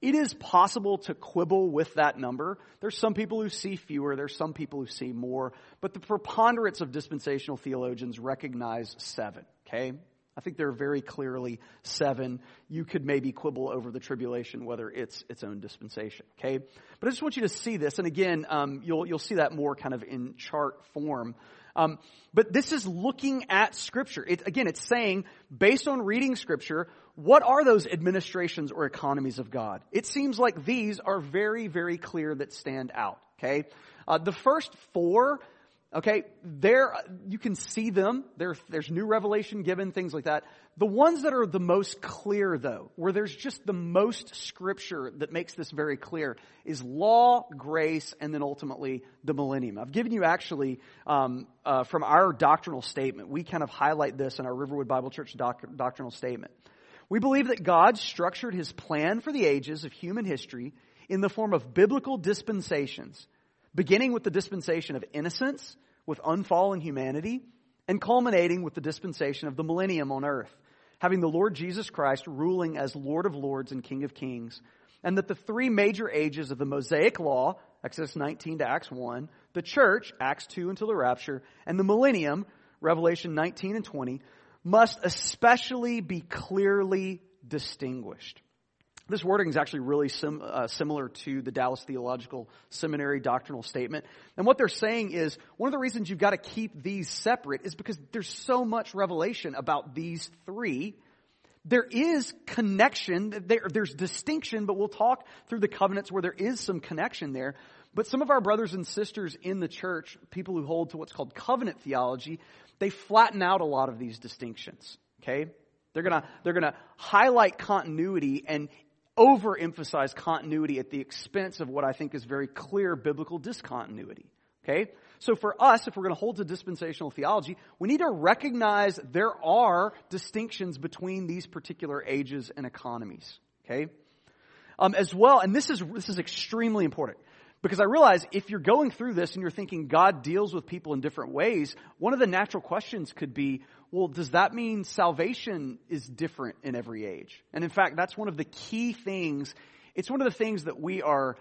It is possible to quibble with that number. There's some people who see fewer, there's some people who see more, but the preponderance of dispensational theologians recognize seven, okay? I think there are very clearly seven. You could maybe quibble over the tribulation, whether it's its own dispensation, okay? But I just want you to see this, and again, um, you'll you'll see that more kind of in chart form. Um, but this is looking at Scripture. It, again, it's saying, based on reading Scripture, what are those administrations or economies of God? It seems like these are very, very clear that stand out, okay? Uh, the first four, okay, there, you can see them. There, there's new revelation given, things like that. The ones that are the most clear, though, where there's just the most Scripture that makes this very clear, is law, grace, and then ultimately the millennium. I've given you actually, um, uh, from our doctrinal statement, we kind of highlight this in our Riverwood Bible Church doc- doctrinal statement. We believe that God structured His plan for the ages of human history in the form of biblical dispensations, beginning with the dispensation of innocence with unfallen humanity, and culminating with the dispensation of the millennium on earth, having the Lord Jesus Christ ruling as Lord of Lords and King of Kings, and that the three major ages of the Mosaic Law, Exodus nineteen to Acts one, the church, Acts two until the rapture, and the millennium, Revelation nineteen and twenty, must especially be clearly distinguished. This wording is actually really sim, uh, similar to the Dallas Theological Seminary doctrinal statement. And what they're saying is, one of the reasons you've got to keep these separate is because there's so much revelation about these three. There is connection, there, there's distinction, but we'll talk through the covenants where there is some connection there. But some of our brothers and sisters in the church, people who hold to what's called covenant theology, they flatten out a lot of these distinctions, okay? They're gonna, they're gonna highlight continuity and overemphasize continuity at the expense of what I think is very clear biblical discontinuity, okay? So for us, if we're going to hold to dispensational theology, we need to recognize there are distinctions between these particular ages and economies, okay? Um, as well, and this is this is extremely important, because I realize if you're going through this and you're thinking God deals with people in different ways, one of the natural questions could be, well, does that mean salvation is different in every age? And in fact, that's one of the key things. It's one of the things that we are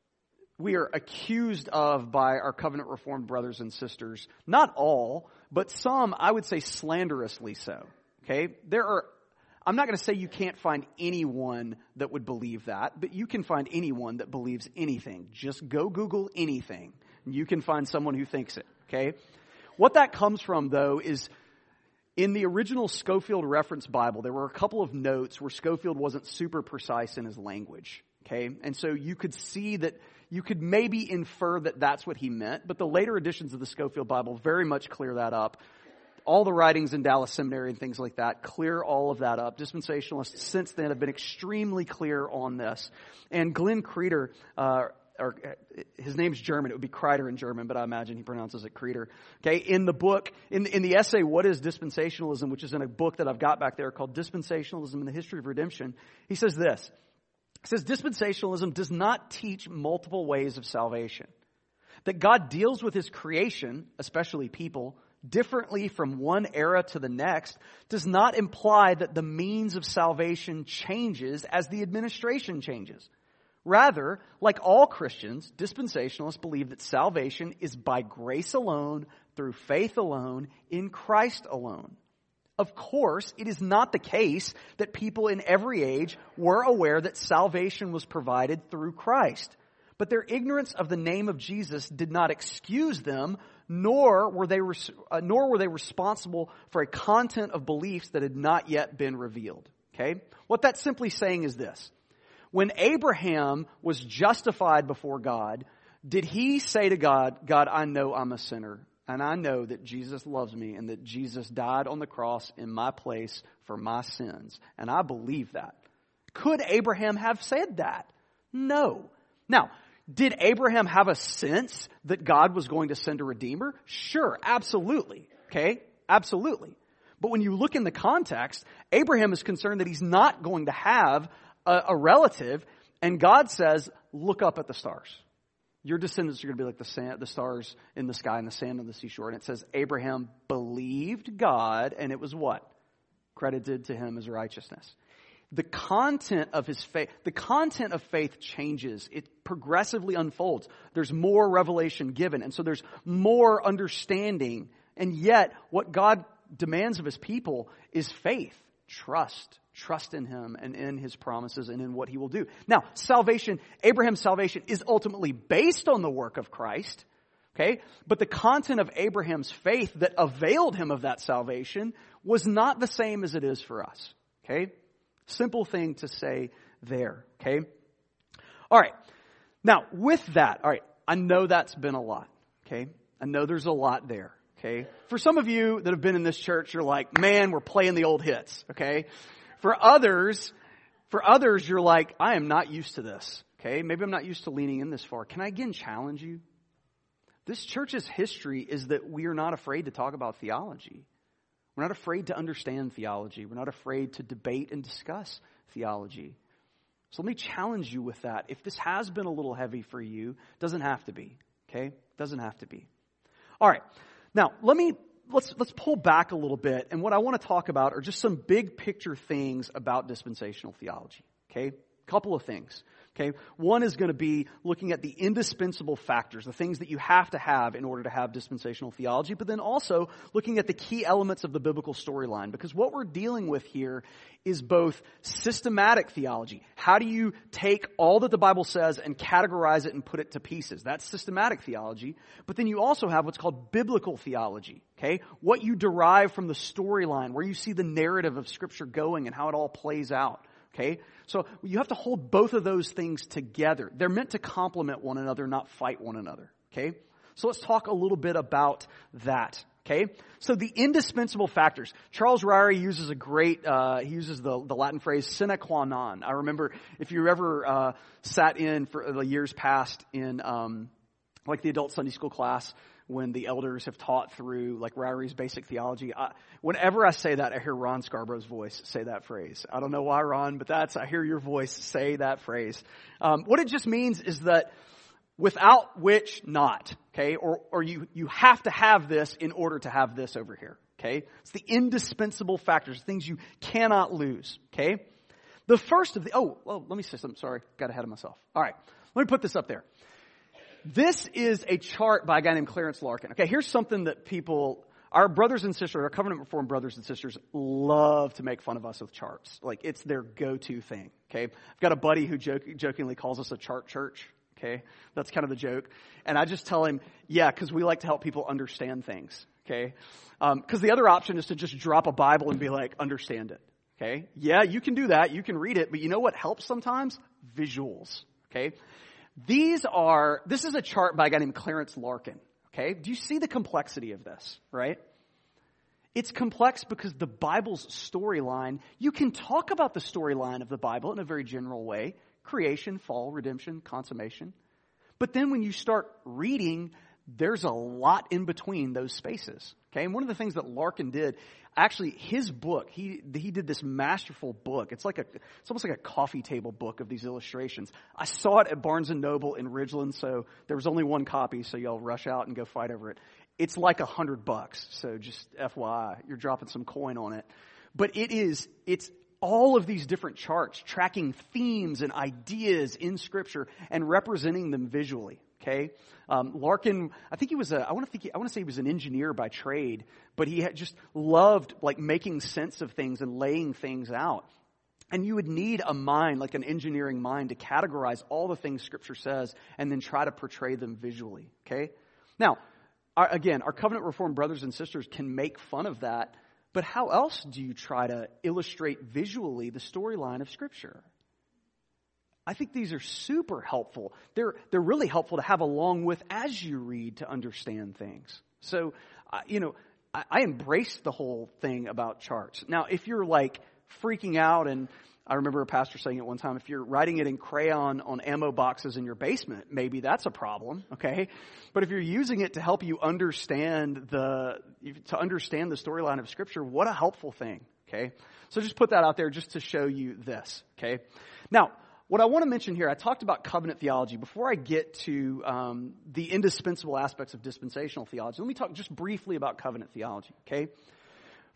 we are accused of by our covenant reformed brothers and sisters. Not all, but some, I would say slanderously so. Okay? There are, I'm not going to say you can't find anyone that would believe that, but you can find anyone that believes anything. Just go Google anything, and you can find someone who thinks it. Okay? What that comes from, though, is in the original Scofield Reference Bible, there were a couple of notes where Scofield wasn't super precise in his language. Okay? And so you could see that, you could maybe infer that that's what he meant, but the later editions of the Scofield Bible very much clear that up. All the writings in Dallas Seminary and things like that clear all of that up. Dispensationalists since then have been extremely clear on this. And Glenn Creeder, uh, or his name's German, it would be Kreider in German, but I imagine he pronounces it Creeder. Okay, in the book, in, in the essay, What is Dispensationalism, which is in a book that I've got back there called Dispensationalism in the History of Redemption, he says this. He says, dispensationalism does not teach multiple ways of salvation. That God deals with His creation, especially people, differently from one era to the next does not imply that the means of salvation changes as the administration changes. Rather, like all Christians, dispensationalists believe that salvation is by grace alone, through faith alone, in Christ alone. Of course, it is not the case that people in every age were aware that salvation was provided through Christ. But their ignorance of the name of Jesus did not excuse them, nor were they uh, nor were they responsible for a content of beliefs that had not yet been revealed. Okay? What that's simply saying is this. When Abraham was justified before God, did he say to God, God, I know I'm a sinner, and I know that Jesus loves me, and that Jesus died on the cross in my place for my sins, and I believe that. Could Abraham have said that? No. Now, did Abraham have a sense that God was going to send a redeemer? Sure, absolutely. Okay, absolutely. But when you look in the context, Abraham is concerned that he's not going to have a, a relative, and God says, look up at the stars. Your descendants are going to be like the sand, the stars in the sky and the sand on the seashore. And it says Abraham believed God, and it was what? Credited to him as righteousness. the content of his faith, the content of faith changes. It progressively unfolds. There's more revelation given, and so there's more understanding. And yet, what God demands of his people is faith, trust, trust in him and in his promises and in what he will do. Now, salvation, Abraham's salvation is ultimately based on the work of Christ, okay? But the content of Abraham's faith that availed him of that salvation was not the same as it is for us, okay? Simple thing to say there, okay? All right. Now, with that, all right, I know that's been a lot, okay? I know there's a lot there, okay? For some of you that have been in this church, you're like, man, we're playing the old hits, okay? For others, for others, you're like, I am not used to this, okay? Maybe I'm not used to leaning in this far. Can I again challenge you? This church's history is that we are not afraid to talk about theology. We're not afraid to understand theology. We're not afraid to debate and discuss theology. So let me challenge you with that. If this has been a little heavy for you, it doesn't have to be, okay? It doesn't have to be. All right. Now, let me let's let's pull back a little bit, and what I want to talk about are just some big picture things about dispensational theology, okay? A couple of things. Okay, one is going to be looking at the indispensable factors, the things that you have to have in order to have dispensational theology, but then also looking at the key elements of the biblical storyline, because what we're dealing with here is both systematic theology. How do you take all that the Bible says and categorize it and put it to pieces? That's systematic theology. But then you also have what's called biblical theology, okay? What you derive from the storyline, where you see the narrative of Scripture going and how it all plays out. Okay, so you have to hold both of those things together. They're meant to complement one another, not fight one another. Okay, so let's talk a little bit about that. Okay, so the indispensable factors. Charles Ryrie uses a great, uh, he uses the, the Latin phrase sine qua non. I remember if you ever uh, sat in for the years past in um, like the adult Sunday school class, when the elders have taught through like Ryrie's basic theology. I, whenever I say that, I hear Ron Scarborough's voice say that phrase. I don't know why, Ron, but that's, I hear your voice say that phrase. Um, what it just means is that without which not, okay? Or, or you, you have to have this in order to have this over here, okay? It's the indispensable factors, things you cannot lose, okay? The first of the, oh, well, let me say something. Sorry, got ahead of myself. All right, let me put this up there. This is a chart by a guy named Clarence Larkin. Okay, here's something that people, our brothers and sisters, our Covenant Reformed brothers and sisters love to make fun of us with charts. Like, it's their go-to thing, okay? I've got a buddy who joke, jokingly calls us a chart church, okay? That's kind of the joke. And I just tell him, yeah, because we like to help people understand things, okay? Because um, the other option is to just drop a Bible and be like, understand it, okay? Yeah, you can do that. You can read it. But you know what helps sometimes? Visuals, okay? These are, this is a chart by a guy named Clarence Larkin, okay? Do you see the complexity of this, right? It's complex because the Bible's storyline, you can talk about the storyline of the Bible in a very general way. Creation, fall, redemption, consummation. But then when you start reading, there's a lot in between those spaces, okay? And one of the things that Larkin did, actually his book, he he did this masterful book. It's like a, it's almost like a coffee table book of these illustrations. I saw it at Barnes and Noble in Ridgeland, so there was only one copy, so y'all rush out and go fight over it. It's like a hundred bucks, so just F Y I, you're dropping some coin on it. But it is, it's all of these different charts tracking themes and ideas in Scripture and representing them visually. Okay, um, Larkin. I think he was a. I want to think. He, I want to say he was an engineer by trade, but he had just loved like making sense of things and laying things out. And you would need a mind, like an engineering mind, to categorize all the things Scripture says and then try to portray them visually. Okay. Now, our, again, our Covenant Reformed brothers and sisters can make fun of that, but how else do you try to illustrate visually the storyline of Scripture? I think these are super helpful. They're they're really helpful to have along with as you read to understand things. So, uh, you know, I, I embrace the whole thing about charts. Now, if you're like freaking out, and I remember a pastor saying it one time, if you're writing it in crayon on ammo boxes in your basement, maybe that's a problem, okay? But if you're using it to help you understand the to understand the storyline of Scripture, what a helpful thing, okay? So just put that out there just to show you this, okay? Now, what I want to mention here, I talked about covenant theology. Before I get to um, the indispensable aspects of dispensational theology, let me talk just briefly about covenant theology, okay?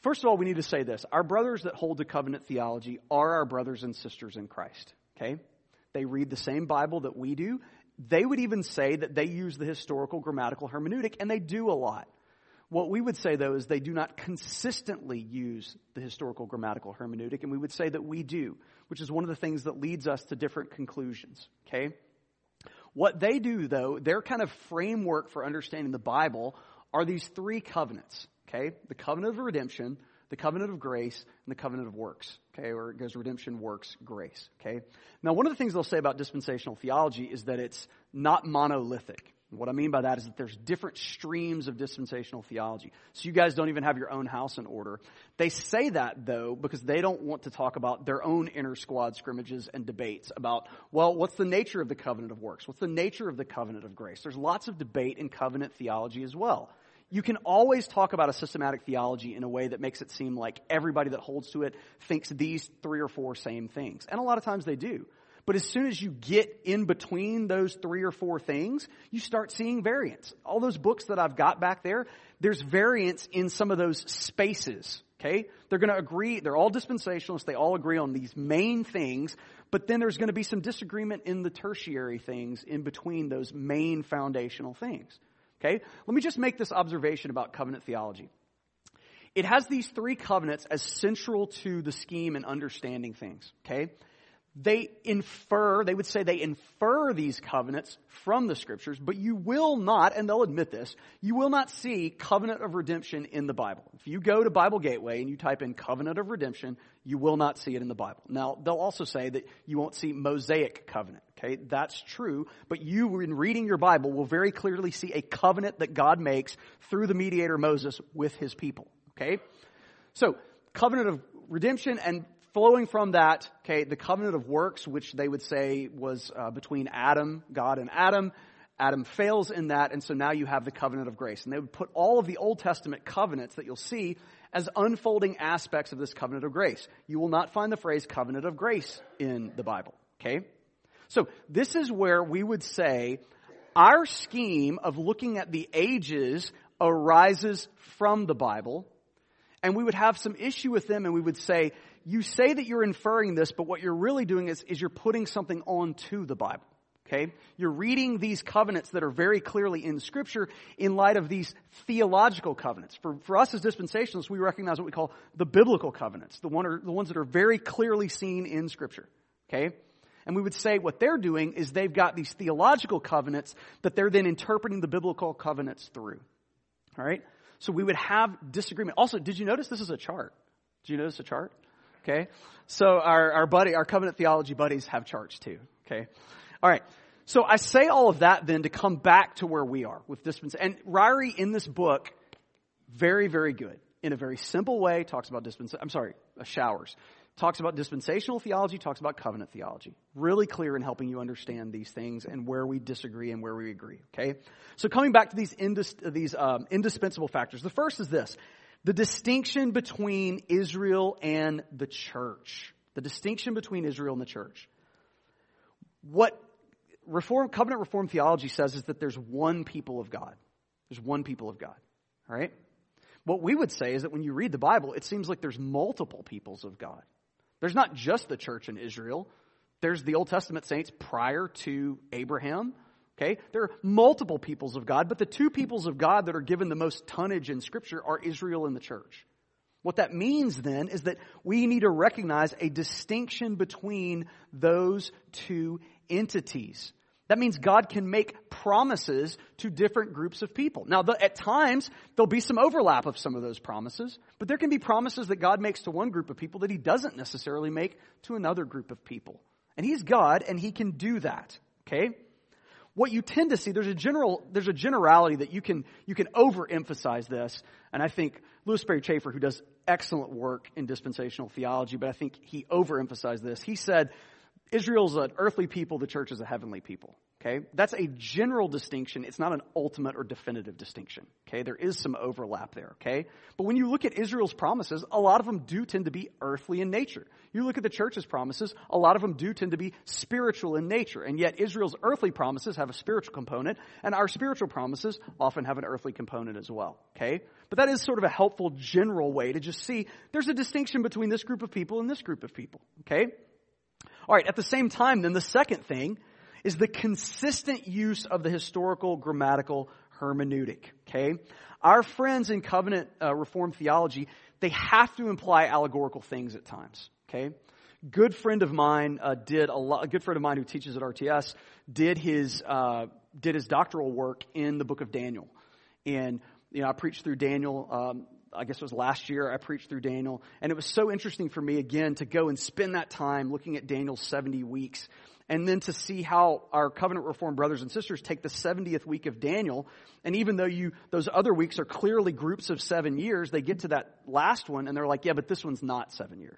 First of all, we need to say this. Our brothers that hold to covenant theology are our brothers and sisters in Christ. Okay? They read the same Bible that we do. They would even say that they use the historical grammatical hermeneutic, and they do a lot. What we would say, though, is they do not consistently use the historical grammatical hermeneutic, and we would say that we do, which is one of the things that leads us to different conclusions. Okay? What they do, though, their kind of framework for understanding the Bible are these three covenants. Okay? The covenant of redemption, the covenant of grace, and the covenant of works. Okay? Or it goes redemption, works, grace. Okay? Now, one of the things they'll say about dispensational theology is that it's not monolithic. What I mean by that is that there's different streams of dispensational theology. So you guys don't even have your own house in order. They say that, though, because they don't want to talk about their own inner squad scrimmages and debates about, well, what's the nature of the covenant of works? What's the nature of the covenant of grace? There's lots of debate in covenant theology as well. You can always talk about a systematic theology in a way that makes it seem like everybody that holds to it thinks these three or four same things. And a lot of times they do. But as soon as you get in between those three or four things, you start seeing variance. All those books that I've got back there, there's variance in some of those spaces. Okay? They're going to agree, they're all dispensationalists, they all agree on these main things, but then there's going to be some disagreement in the tertiary things in between those main foundational things. Okay? Let me just make this observation about covenant theology. It has these three covenants as central to the scheme and understanding things. Okay? They infer, they would say they infer these covenants from the Scriptures, but you will not, and they'll admit this, you will not see covenant of redemption in the Bible. If you go to Bible Gateway and you type in covenant of redemption, you will not see it in the Bible. Now, they'll also say that you won't see Mosaic covenant. Okay, that's true, but you, in reading your Bible, will very clearly see a covenant that God makes through the mediator Moses with his people. Okay? So, covenant of redemption, and flowing from that, okay, the covenant of works, which they would say was uh, between Adam, God and Adam. Adam fails in that, and so now you have the covenant of grace. And they would put all of the Old Testament covenants that you'll see as unfolding aspects of this covenant of grace. You will not find the phrase covenant of grace in the Bible. Okay? So this is where we would say our scheme of looking at the ages arises from the Bible, and we would have some issue with them, and we would say, you say that you're inferring this, but what you're really doing is, is you're putting something onto the Bible. Okay? You're reading these covenants that are very clearly in Scripture in light of these theological covenants. For, for us as dispensationalists, we recognize what we call the biblical covenants, the, one are, the ones that are very clearly seen in Scripture. Okay? And we would say what they're doing is they've got these theological covenants that they're then interpreting the biblical covenants through. All right? So we would have disagreement. Also, did you notice this is a chart? Did you notice a chart? Okay? So our, our buddy, our covenant theology buddies have charts too. Okay? All right. So I say all of that then to come back to where we are with dispensation. And Ryrie in this book, very, very good. In a very simple way, talks about dispensation. I'm sorry, uh, Showers. Talks about dispensational theology, talks about covenant theology. Really clear in helping you understand these things and where we disagree and where we agree. Okay? So coming back to these, indis, these um, indispensable factors. The first is this. The distinction between Israel and the church. The distinction between Israel and the church. What Reform, covenant reform theology says is that there's one people of God. There's one people of God. All right? What we would say is that when you read the Bible, it seems like there's multiple peoples of God. There's not just the church in Israel. There's the Old Testament saints prior to Abraham. Okay? There are multiple peoples of God, but the two peoples of God that are given the most tonnage in Scripture are Israel and the church. What that means then is that we need to recognize a distinction between those two entities. That means God can make promises to different groups of people. Now, the, at times, there'll be some overlap of some of those promises, but there can be promises that God makes to one group of people that He doesn't necessarily make to another group of people. And He's God, and He can do that. Okay? What you tend to see, there's a general, there's a generality that you can, you can overemphasize this. And I think Louis Sperry Chafer, who does excellent work in dispensational theology, but I think he overemphasized this. He said, Israel's an earthly people, the church is a heavenly people. Okay, that's a general distinction. It's not an ultimate or definitive distinction. Okay, there is some overlap there. Okay, but when you look at Israel's promises, a lot of them do tend to be earthly in nature. You look at the church's promises, a lot of them do tend to be spiritual in nature. And yet Israel's earthly promises have a spiritual component, and our spiritual promises often have an earthly component as well. Okay, but that is sort of a helpful general way to just see there's a distinction between this group of people and this group of people. Okay, all right. At the same time, then the second thing is the consistent use of the historical grammatical hermeneutic, okay? Our friends in covenant uh, Reformed theology, they have to imply allegorical things at times, okay? Good friend of mine uh, did a lot, a good friend of mine who teaches at R T S did his, uh, did his doctoral work in the book of Daniel. And, you know, I preached through Daniel, um, I guess it was last year, I preached through Daniel. And it was so interesting for me, again, to go and spend that time looking at Daniel's seventy weeks. And then to see how our covenant reformed brothers and sisters take the seventieth week of Daniel. And even though you those other weeks are clearly groups of seven years, they get to that last one and they're like, yeah, but this one's not seven years.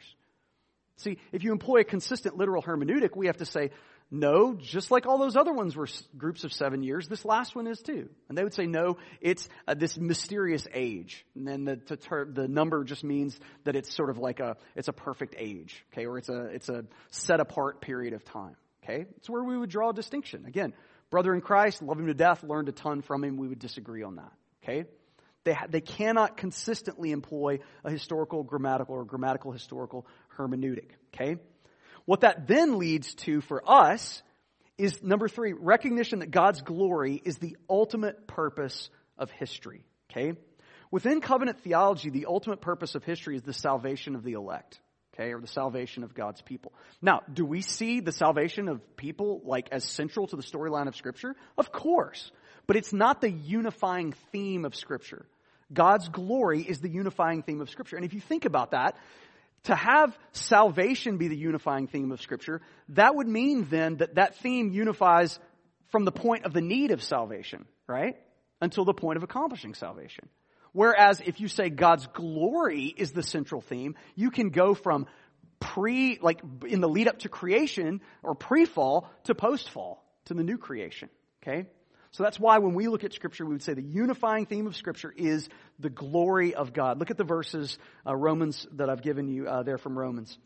See, if you employ a consistent literal hermeneutic, we have to say, no, just like all those other ones were groups of seven years, this last one is too. And they would say, no, it's uh, this mysterious age. And then the, the, ter- the number just means that it's sort of like a, it's a perfect age, okay? Or it's a, it's a set apart period of time. Okay, it's where we would draw a distinction. Again, brother in Christ, love him to death, learned a ton from him. We would disagree on that. Okay, they ha- they cannot consistently employ a historical, grammatical, or grammatical historical hermeneutic. Okay, what that then leads to for us is number three: recognition that God's glory is the ultimate purpose of history. Okay, within covenant theology, the ultimate purpose of history is the salvation of the elect. Okay, or the salvation of God's people. Now, do we see the salvation of people like as central to the storyline of Scripture? Of course. But it's not the unifying theme of Scripture. God's glory is the unifying theme of Scripture. And if you think about that, to have salvation be the unifying theme of Scripture, that would mean then that that theme unifies from the point of the need of salvation, right? Until the point of accomplishing salvation. Whereas if you say God's glory is the central theme, you can go from pre, like in the lead up to creation or pre-fall to post-fall to the new creation. Okay? So that's why when we look at Scripture, we would say the unifying theme of Scripture is the glory of God. Look at the verses, uh, Romans, that I've given you uh, there from Romans.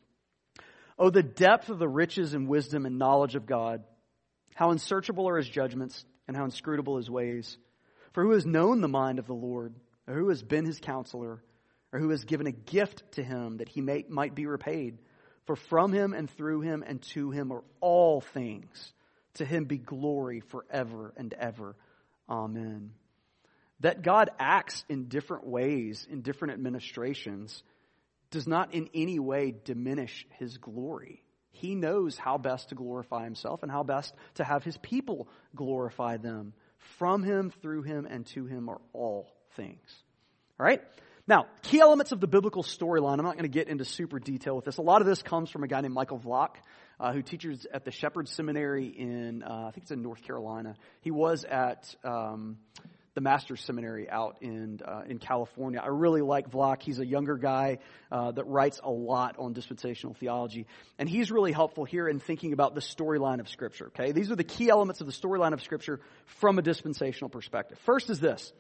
Oh, the depth of the riches and wisdom and knowledge of God. How unsearchable are his judgments and how inscrutable his ways. For who has known the mind of the Lord? Or who has been his counselor, or who has given a gift to him that he may, might be repaid? For from him and through him and to him are all things. To him be glory forever and ever. Amen. That God acts in different ways in different administrations does not in any way diminish his glory. He knows how best to glorify himself and how best to have his people glorify them. From him, through him, and to him are all things. All right? Now, key elements of the biblical storyline. I'm not going to get into super detail with this. A lot of this comes from a guy named Michael Vlach, uh, who teaches at the Shepherd Seminary in, uh, I think it's in North Carolina. He was at um, the Master's Seminary out in uh, in California. I really like Vlach. He's a younger guy uh, that writes a lot on dispensational theology. And he's really helpful here in thinking about the storyline of Scripture. Okay, these are the key elements of the storyline of Scripture from a dispensational perspective. First is this.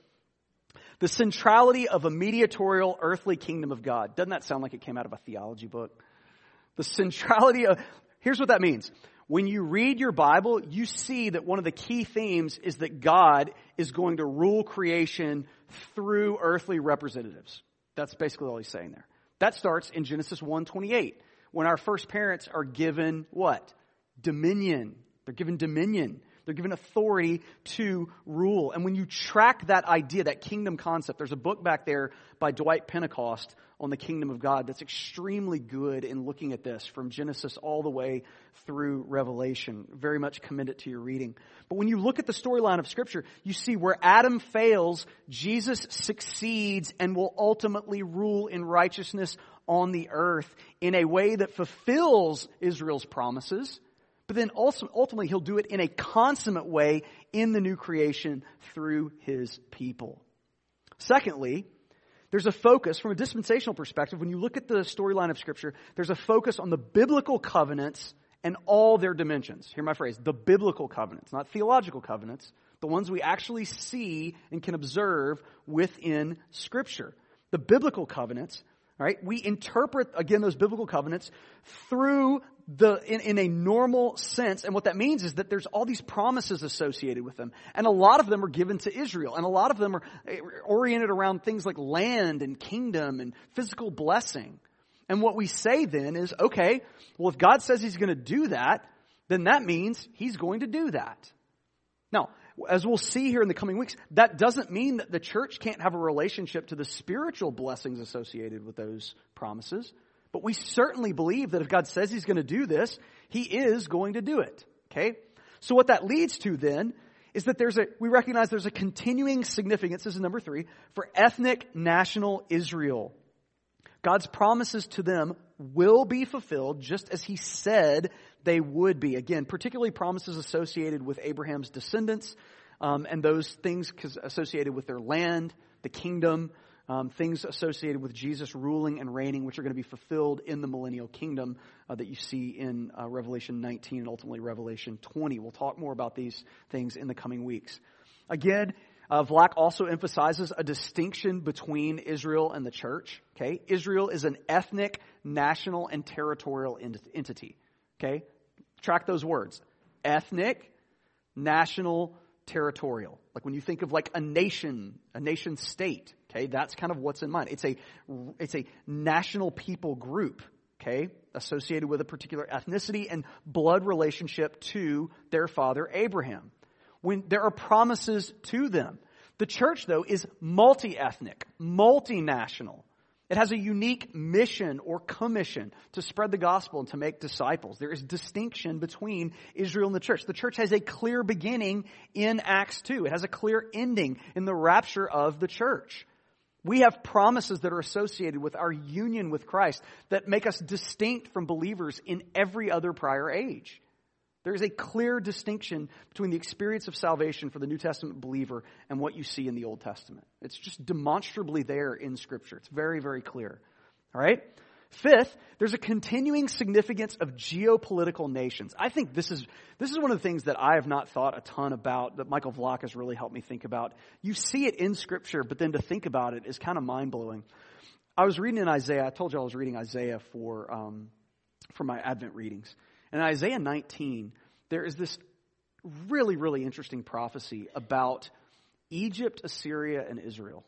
The centrality of a mediatorial earthly kingdom of God. Doesn't that sound like it came out of a theology book? The centrality of... Here's what that means. When you read your Bible, you see that one of the key themes is that God is going to rule creation through earthly representatives. That's basically all he's saying there. That starts in Genesis one twenty-eight, when our first parents are given what? Dominion. They're given dominion. They're given authority to rule. And when you track that idea, that kingdom concept, there's a book back there by Dwight Pentecost on the kingdom of God that's extremely good in looking at this from Genesis all the way through Revelation. Very much commend it to your reading. But when you look at the storyline of Scripture, you see where Adam fails, Jesus succeeds and will ultimately rule in righteousness on the earth in a way that fulfills Israel's promises. But then also, ultimately, he'll do it in a consummate way in the new creation through his people. Secondly, there's a focus from a dispensational perspective. When you look at the storyline of Scripture, there's a focus on the biblical covenants and all their dimensions. Hear my phrase, the biblical covenants, not theological covenants, the ones we actually see and can observe within Scripture. The biblical covenants, all right, we interpret, again, those biblical covenants through the, in, in a normal sense. And what that means is that there's all these promises associated with them. And a lot of them are given to Israel. And a lot of them are oriented around things like land and kingdom and physical blessing. And what we say then is, okay, well, if God says he's going to do that, then that means he's going to do that. Now, as we'll see here in the coming weeks, that doesn't mean that the church can't have a relationship to the spiritual blessings associated with those promises. But we certainly believe that if God says he's going to do this, he is going to do it. Okay? So what that leads to then is that there's a, we recognize there's a continuing significance, this is number three, for ethnic national Israel. God's promises to them will be fulfilled just as he said they would be. Again, particularly promises associated with Abraham's descendants um, and those things associated with their land, the kingdom, um, things associated with Jesus ruling and reigning, which are going to be fulfilled in the millennial kingdom uh, that you see in uh, Revelation nineteen and ultimately Revelation twenty. We'll talk more about these things in the coming weeks. Again, Uh, Vlack also emphasizes a distinction between Israel and the church. Okay, Israel is an ethnic, national, and territorial ent- entity. Okay, track those words: ethnic, national, territorial. Like when you think of like a nation, a nation state. Okay, that's kind of what's in mind. It's a it's a national people group. Okay, associated with a particular ethnicity and blood relationship to their father Abraham. When there are promises to them. The church, though, is multi-ethnic, multinational. It has a unique mission or commission to spread the gospel and to make disciples. There is distinction between Israel and the church. The church has a clear beginning in Acts two. It has a clear ending in the rapture of the church. We have promises that are associated with our union with Christ that make us distinct from believers in every other prior age. There is a clear distinction between the experience of salvation for the New Testament believer and what you see in the Old Testament. It's just demonstrably there in Scripture. It's very, very clear. All right? Fifth, there's a continuing significance of geopolitical nations. I think this is this is one of the things that I have not thought a ton about, that Michael Vlack has really helped me think about. You see it in Scripture, but then to think about it is kind of mind-blowing. I was reading in Isaiah. I told you I was reading Isaiah for um, for my Advent readings. In Isaiah nineteen, there is this really, really interesting prophecy about Egypt, Assyria, and Israel.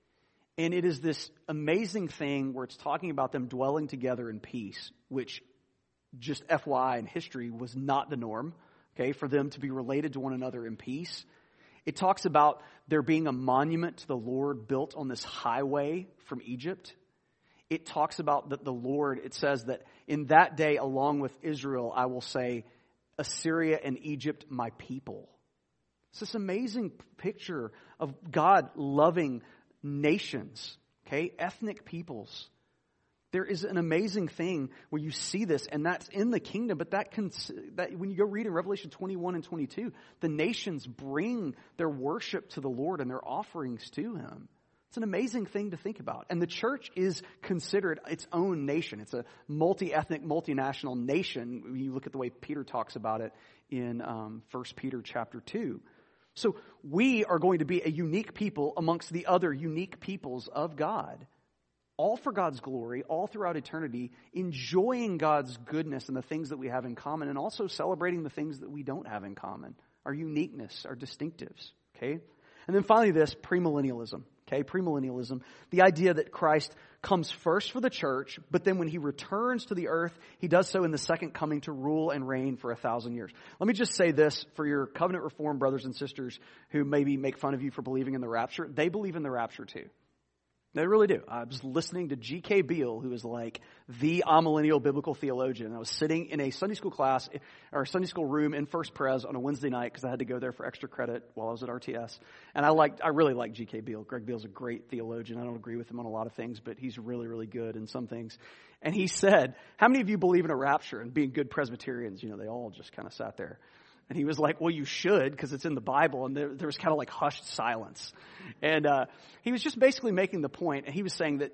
And it is this amazing thing where it's talking about them dwelling together in peace, which just F Y I in history was not the norm, okay, for them to be related to one another in peace. It talks about there being a monument to the Lord built on this highway from Egypt. It talks about that the Lord, it says that in that day, along with Israel, I will say, Assyria and Egypt, my people. It's this amazing picture of God loving nations, okay, ethnic peoples. There is an amazing thing where you see this, and that's in the kingdom, but that, can, that when you go read in Revelation twenty-one and twenty-two, the nations bring their worship to the Lord and their offerings to him. It's an amazing thing to think about. And the church is considered its own nation. It's a multi-ethnic, multinational nation. When you look at the way Peter talks about it in um, First Peter chapter two. So we are going to be a unique people amongst the other unique peoples of God. All for God's glory, all throughout eternity, enjoying God's goodness and the things that we have in common, and also celebrating the things that we don't have in common. Our uniqueness, our distinctives. Okay? And then finally this, premillennialism. Okay, premillennialism, the idea that Christ comes first for the church, but then when he returns to the earth, he does so in the second coming to rule and reign for a thousand years. Let me just say this for your covenant reform brothers and sisters who maybe make fun of you for believing in the rapture. They believe in the rapture too. They really do. I was listening to G K Beale, who is like the amillennial biblical theologian. I was sitting in a Sunday school class or Sunday school room in First Pres on a Wednesday night because I had to go there for extra credit while I was at R T S. And I liked, I really like G K Beale. Greg Beale's a great theologian. I don't agree with him on a lot of things, but he's really, really good in some things. And he said, "How many of you believe in a rapture?" And being good Presbyterians, you know, they all just kind of sat there. And he was like, "Well, you should, because it's in the Bible." And there, there was kind of like hushed silence. And uh, he was just basically making the point, and he was saying that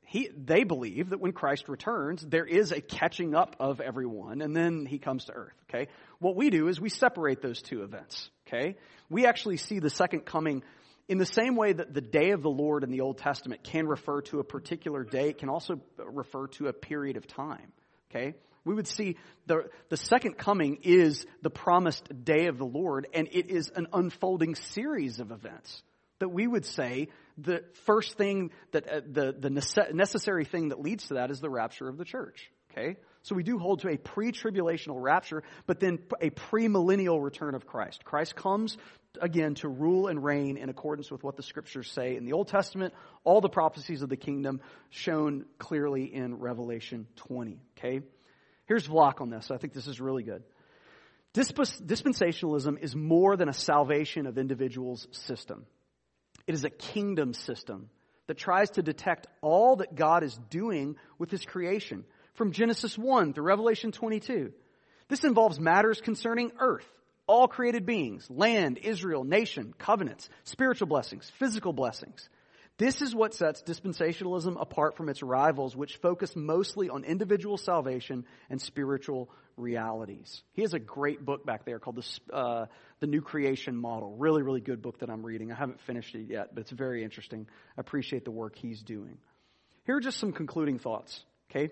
he, they believe that when Christ returns, there is a catching up of everyone, and then he comes to earth, okay? What we do is we separate those two events, okay? We actually see the second coming in the same way that the day of the Lord in the Old Testament can refer to a particular day. It can also refer to a period of time, okay? We would see the, the second coming is the promised day of the Lord, and it is an unfolding series of events that we would say the first thing, that uh, the, the nece- necessary thing that leads to that is the rapture of the church, okay? So we do hold to a pre-tribulational rapture, but then a premillennial return of Christ. Christ comes again to rule and reign in accordance with what the scriptures say in the Old Testament, all the prophecies of the kingdom shown clearly in Revelation twenty, okay? Here's Vlock on this. I think this is really good. Dispens- dispensationalism is more than a salvation of individuals system. It is a kingdom system that tries to detect all that God is doing with his creation, from Genesis one through Revelation twenty-two. This involves matters concerning earth, all created beings, land, Israel, nation, covenants, spiritual blessings, physical blessings. This is what sets dispensationalism apart from its rivals, which focus mostly on individual salvation and spiritual realities. He has a great book back there called the, uh, the New Creation Model. Really, really good book that I'm reading. I haven't finished it yet, but it's very interesting. I appreciate the work he's doing. Here are just some concluding thoughts, okay?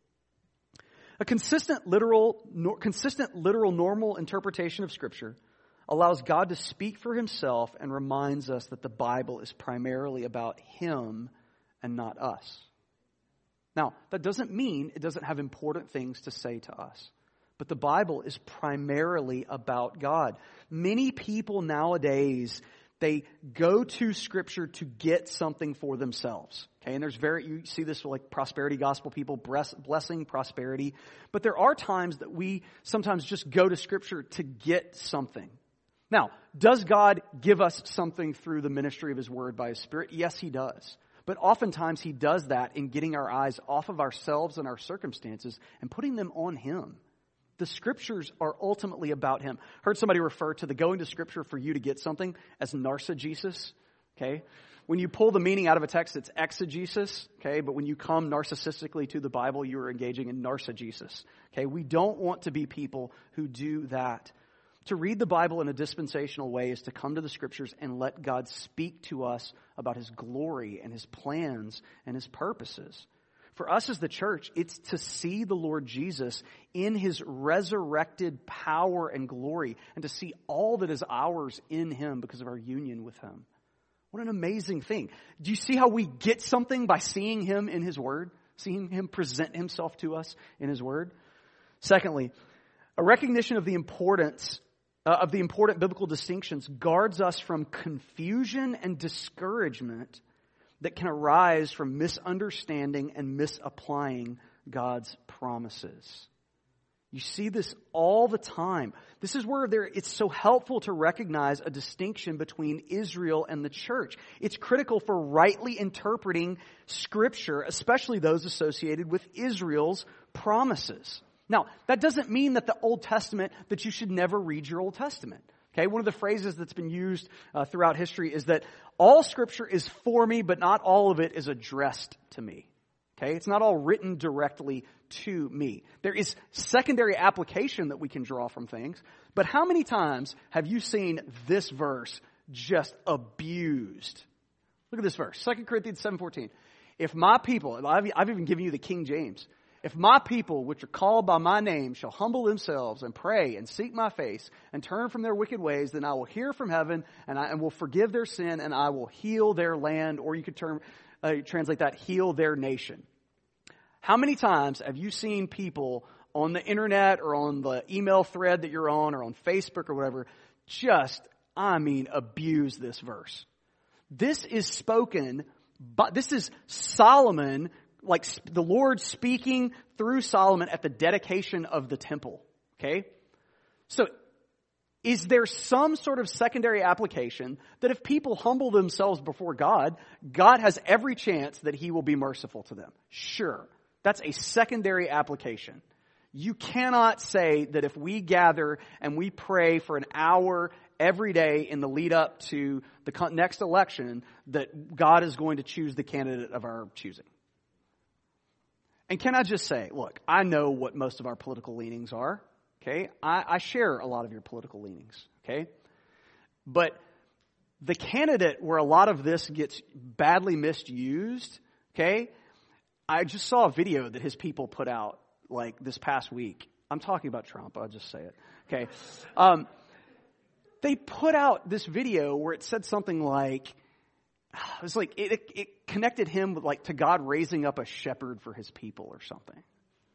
A consistent literal, no, consistent literal normal interpretation of Scripture allows God to speak for himself and reminds us that the Bible is primarily about him and not us. Now, that doesn't mean it doesn't have important things to say to us. But the Bible is primarily about God. Many people nowadays, they go to Scripture to get something for themselves. Okay, and there's very, you see this with like prosperity gospel people, blessing, prosperity. But there are times that we sometimes just go to Scripture to get something. Now, does God give us something through the ministry of his word by his Spirit? Yes, he does. But oftentimes he does that in getting our eyes off of ourselves and our circumstances and putting them on him. The Scriptures are ultimately about him. Heard somebody refer to the going to Scripture for you to get something as narcigesis. Okay? When you pull the meaning out of a text, it's exegesis. Okay? But when you come narcissistically to the Bible, you are engaging in narcigesis. Okay? We don't want to be people who do that. To read the Bible in a dispensational way is to come to the Scriptures and let God speak to us about his glory and his plans and his purposes. For us as the church, it's to see the Lord Jesus in his resurrected power and glory and to see all that is ours in him because of our union with him. What an amazing thing. Do you see how we get something by seeing him in his word? Seeing him present himself to us in his word? Secondly, a recognition of the importance Uh, of the important biblical distinctions guards us from confusion and discouragement that can arise from misunderstanding and misapplying God's promises. You see this all the time. This is where there, it's so helpful to recognize a distinction between Israel and the church. It's critical for rightly interpreting Scripture, especially those associated with Israel's promises. Now, that doesn't mean that the Old Testament, that you should never read your Old Testament. Okay, one of the phrases that's been used uh, throughout history is that all Scripture is for me, but not all of it is addressed to me. Okay, it's not all written directly to me. There is secondary application that we can draw from things, but how many times have you seen this verse just abused? Look at this verse, Second Corinthians seven fourteen. If my people, I've, I've even given you the King James, if my people, which are called by my name, shall humble themselves and pray and seek my face and turn from their wicked ways, then I will hear from heaven and I and will forgive their sin and I will heal their land. Or you could term, uh, translate that, heal their nation. How many times have you seen people on the internet or on the email thread that you're on or on Facebook or whatever just, I mean, abuse this verse? This is spoken, but this is Solomon, like the Lord speaking through Solomon at the dedication of the temple. Okay? So, is there some sort of secondary application that if people humble themselves before God, God has every chance that he will be merciful to them? Sure. That's a secondary application. You cannot say that if we gather and we pray for an hour every day in the lead up to the next election, that God is going to choose the candidate of our choosing. And can I just say, look, I know what most of our political leanings are, okay? I, I share a lot of your political leanings, okay? But the candidate where a lot of this gets badly misused, okay? I just saw a video that his people put out, like, this past week. I'm talking about Trump, I'll just say it, okay? Um, they put out this video where it said something like, it was like, it, it connected him with like to God raising up a shepherd for his people or something.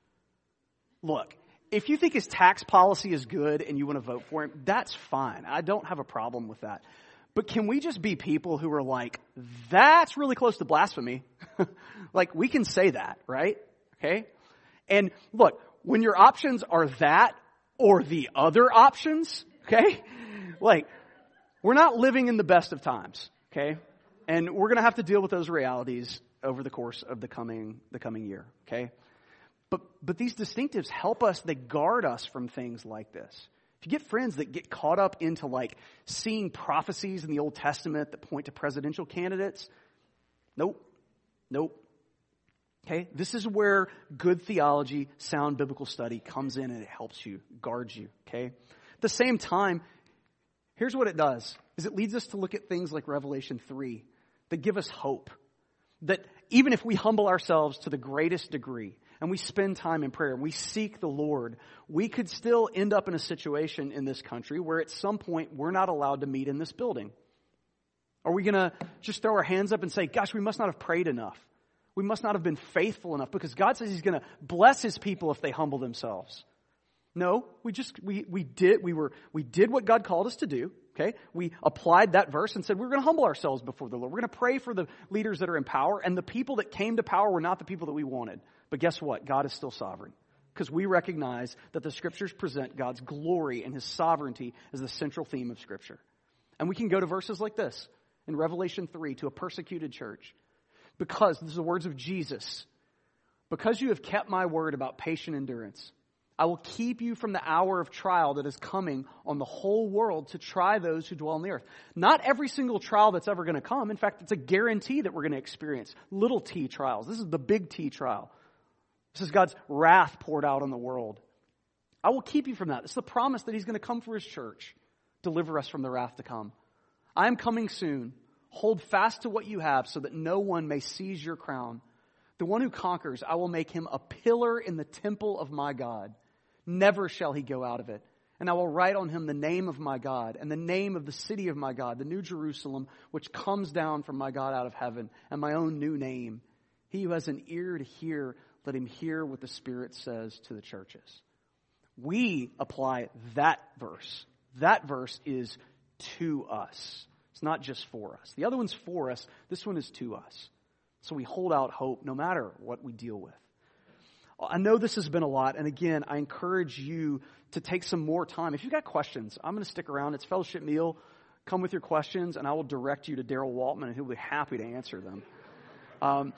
Look, if you think his tax policy is good and you want to vote for him, that's fine. I don't have a problem with that. But can we just be people who are like, that's really close to blasphemy? Like, we can say that, right? Okay? And look, when your options are that or the other options, okay? Like, we're not living in the best of times, okay? And we're going to have to deal with those realities over the course of the coming the coming year, okay? But but these distinctives help us, they guard us from things like this. If you get friends that get caught up into like seeing prophecies in the Old Testament that point to presidential candidates, nope, nope. Okay? This is where good theology, sound biblical study comes in and it helps you, guards you, okay? At the same time, here's what it does, is it leads us to look at things like Revelation three that give us hope. That even if we humble ourselves to the greatest degree and we spend time in prayer and we seek the Lord, we could still end up in a situation in this country where at some point we're not allowed to meet in this building. Are we going to just throw our hands up and say, gosh, we must not have prayed enough. We must not have been faithful enough because God says he's going to bless his people if they humble themselves. No, we just, we, we did, we were, we did what God called us to do. Okay. We applied that verse and said, we're going to humble ourselves before the Lord. We're going to pray for the leaders that are in power. And the people that came to power were not the people that we wanted. But guess what? God is still sovereign because we recognize that the scriptures present God's glory and his sovereignty as the central theme of scripture. And we can go to verses like this in Revelation three to a persecuted church. Because, this is the words of Jesus, because you have kept my word about patient endurance, I will keep you from the hour of trial that is coming on the whole world to try those who dwell on the earth. Not every single trial that's ever going to come. In fact, it's a guarantee that we're going to experience little t trials. This is the big T trial. This is God's wrath poured out on the world. I will keep you from that. It's the promise that he's going to come for his church, deliver us from the wrath to come. I am coming soon. Hold fast to what you have so that no one may seize your crown. The one who conquers, I will make him a pillar in the temple of my God. Never shall he go out of it. And I will write on him the name of my God and the name of the city of my God, the new Jerusalem, which comes down from my God out of heaven, and my own new name. He who has an ear to hear, let him hear what the Spirit says to the churches. We apply that verse. That verse is to us. It's not just for us. The other one's for us. This one is to us. So we hold out hope no matter what we deal with. I know this has been a lot. And again, I encourage you to take some more time. If you've got questions, I'm going to stick around. It's fellowship meal. Come with your questions and I will direct you to Daryl Waltman and he'll be happy to answer them. Um,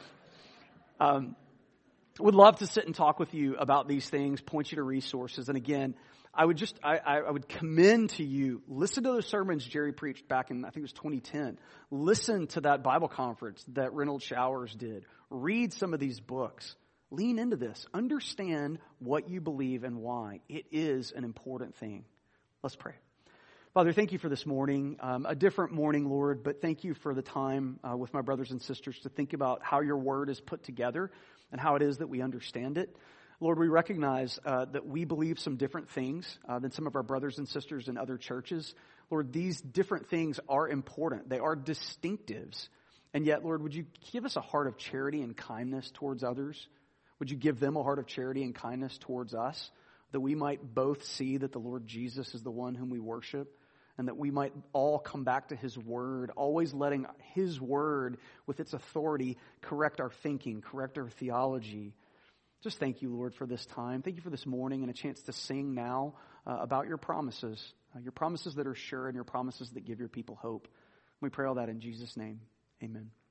um, would love to sit and talk with you about these things, point you to resources. And again, I would just, I, I would commend to you, listen to those sermons Jerry preached back in, I think it was twenty ten. Listen to that Bible conference that Reynold Showers did. Read some of these books. Lean into this. Understand what you believe and why. It is an important thing. Let's pray. Father, thank you for this morning, um, a different morning, Lord, but thank you for the time uh, with my brothers and sisters to think about how your word is put together and how it is that we understand it. Lord, we recognize uh, that we believe some different things uh, than some of our brothers and sisters in other churches. Lord, these different things are important. They are distinctives. And yet, Lord, would you give us a heart of charity and kindness towards others? Would you give them a heart of charity and kindness towards us, that we might both see that the Lord Jesus is the one whom we worship, and that we might all come back to his word, always letting his word with its authority correct our thinking, correct our theology. Just thank you, Lord, for this time. Thank you for this morning and a chance to sing now uh, about your promises, uh, your promises that are sure and your promises that give your people hope. We pray all that in Jesus' name. Amen.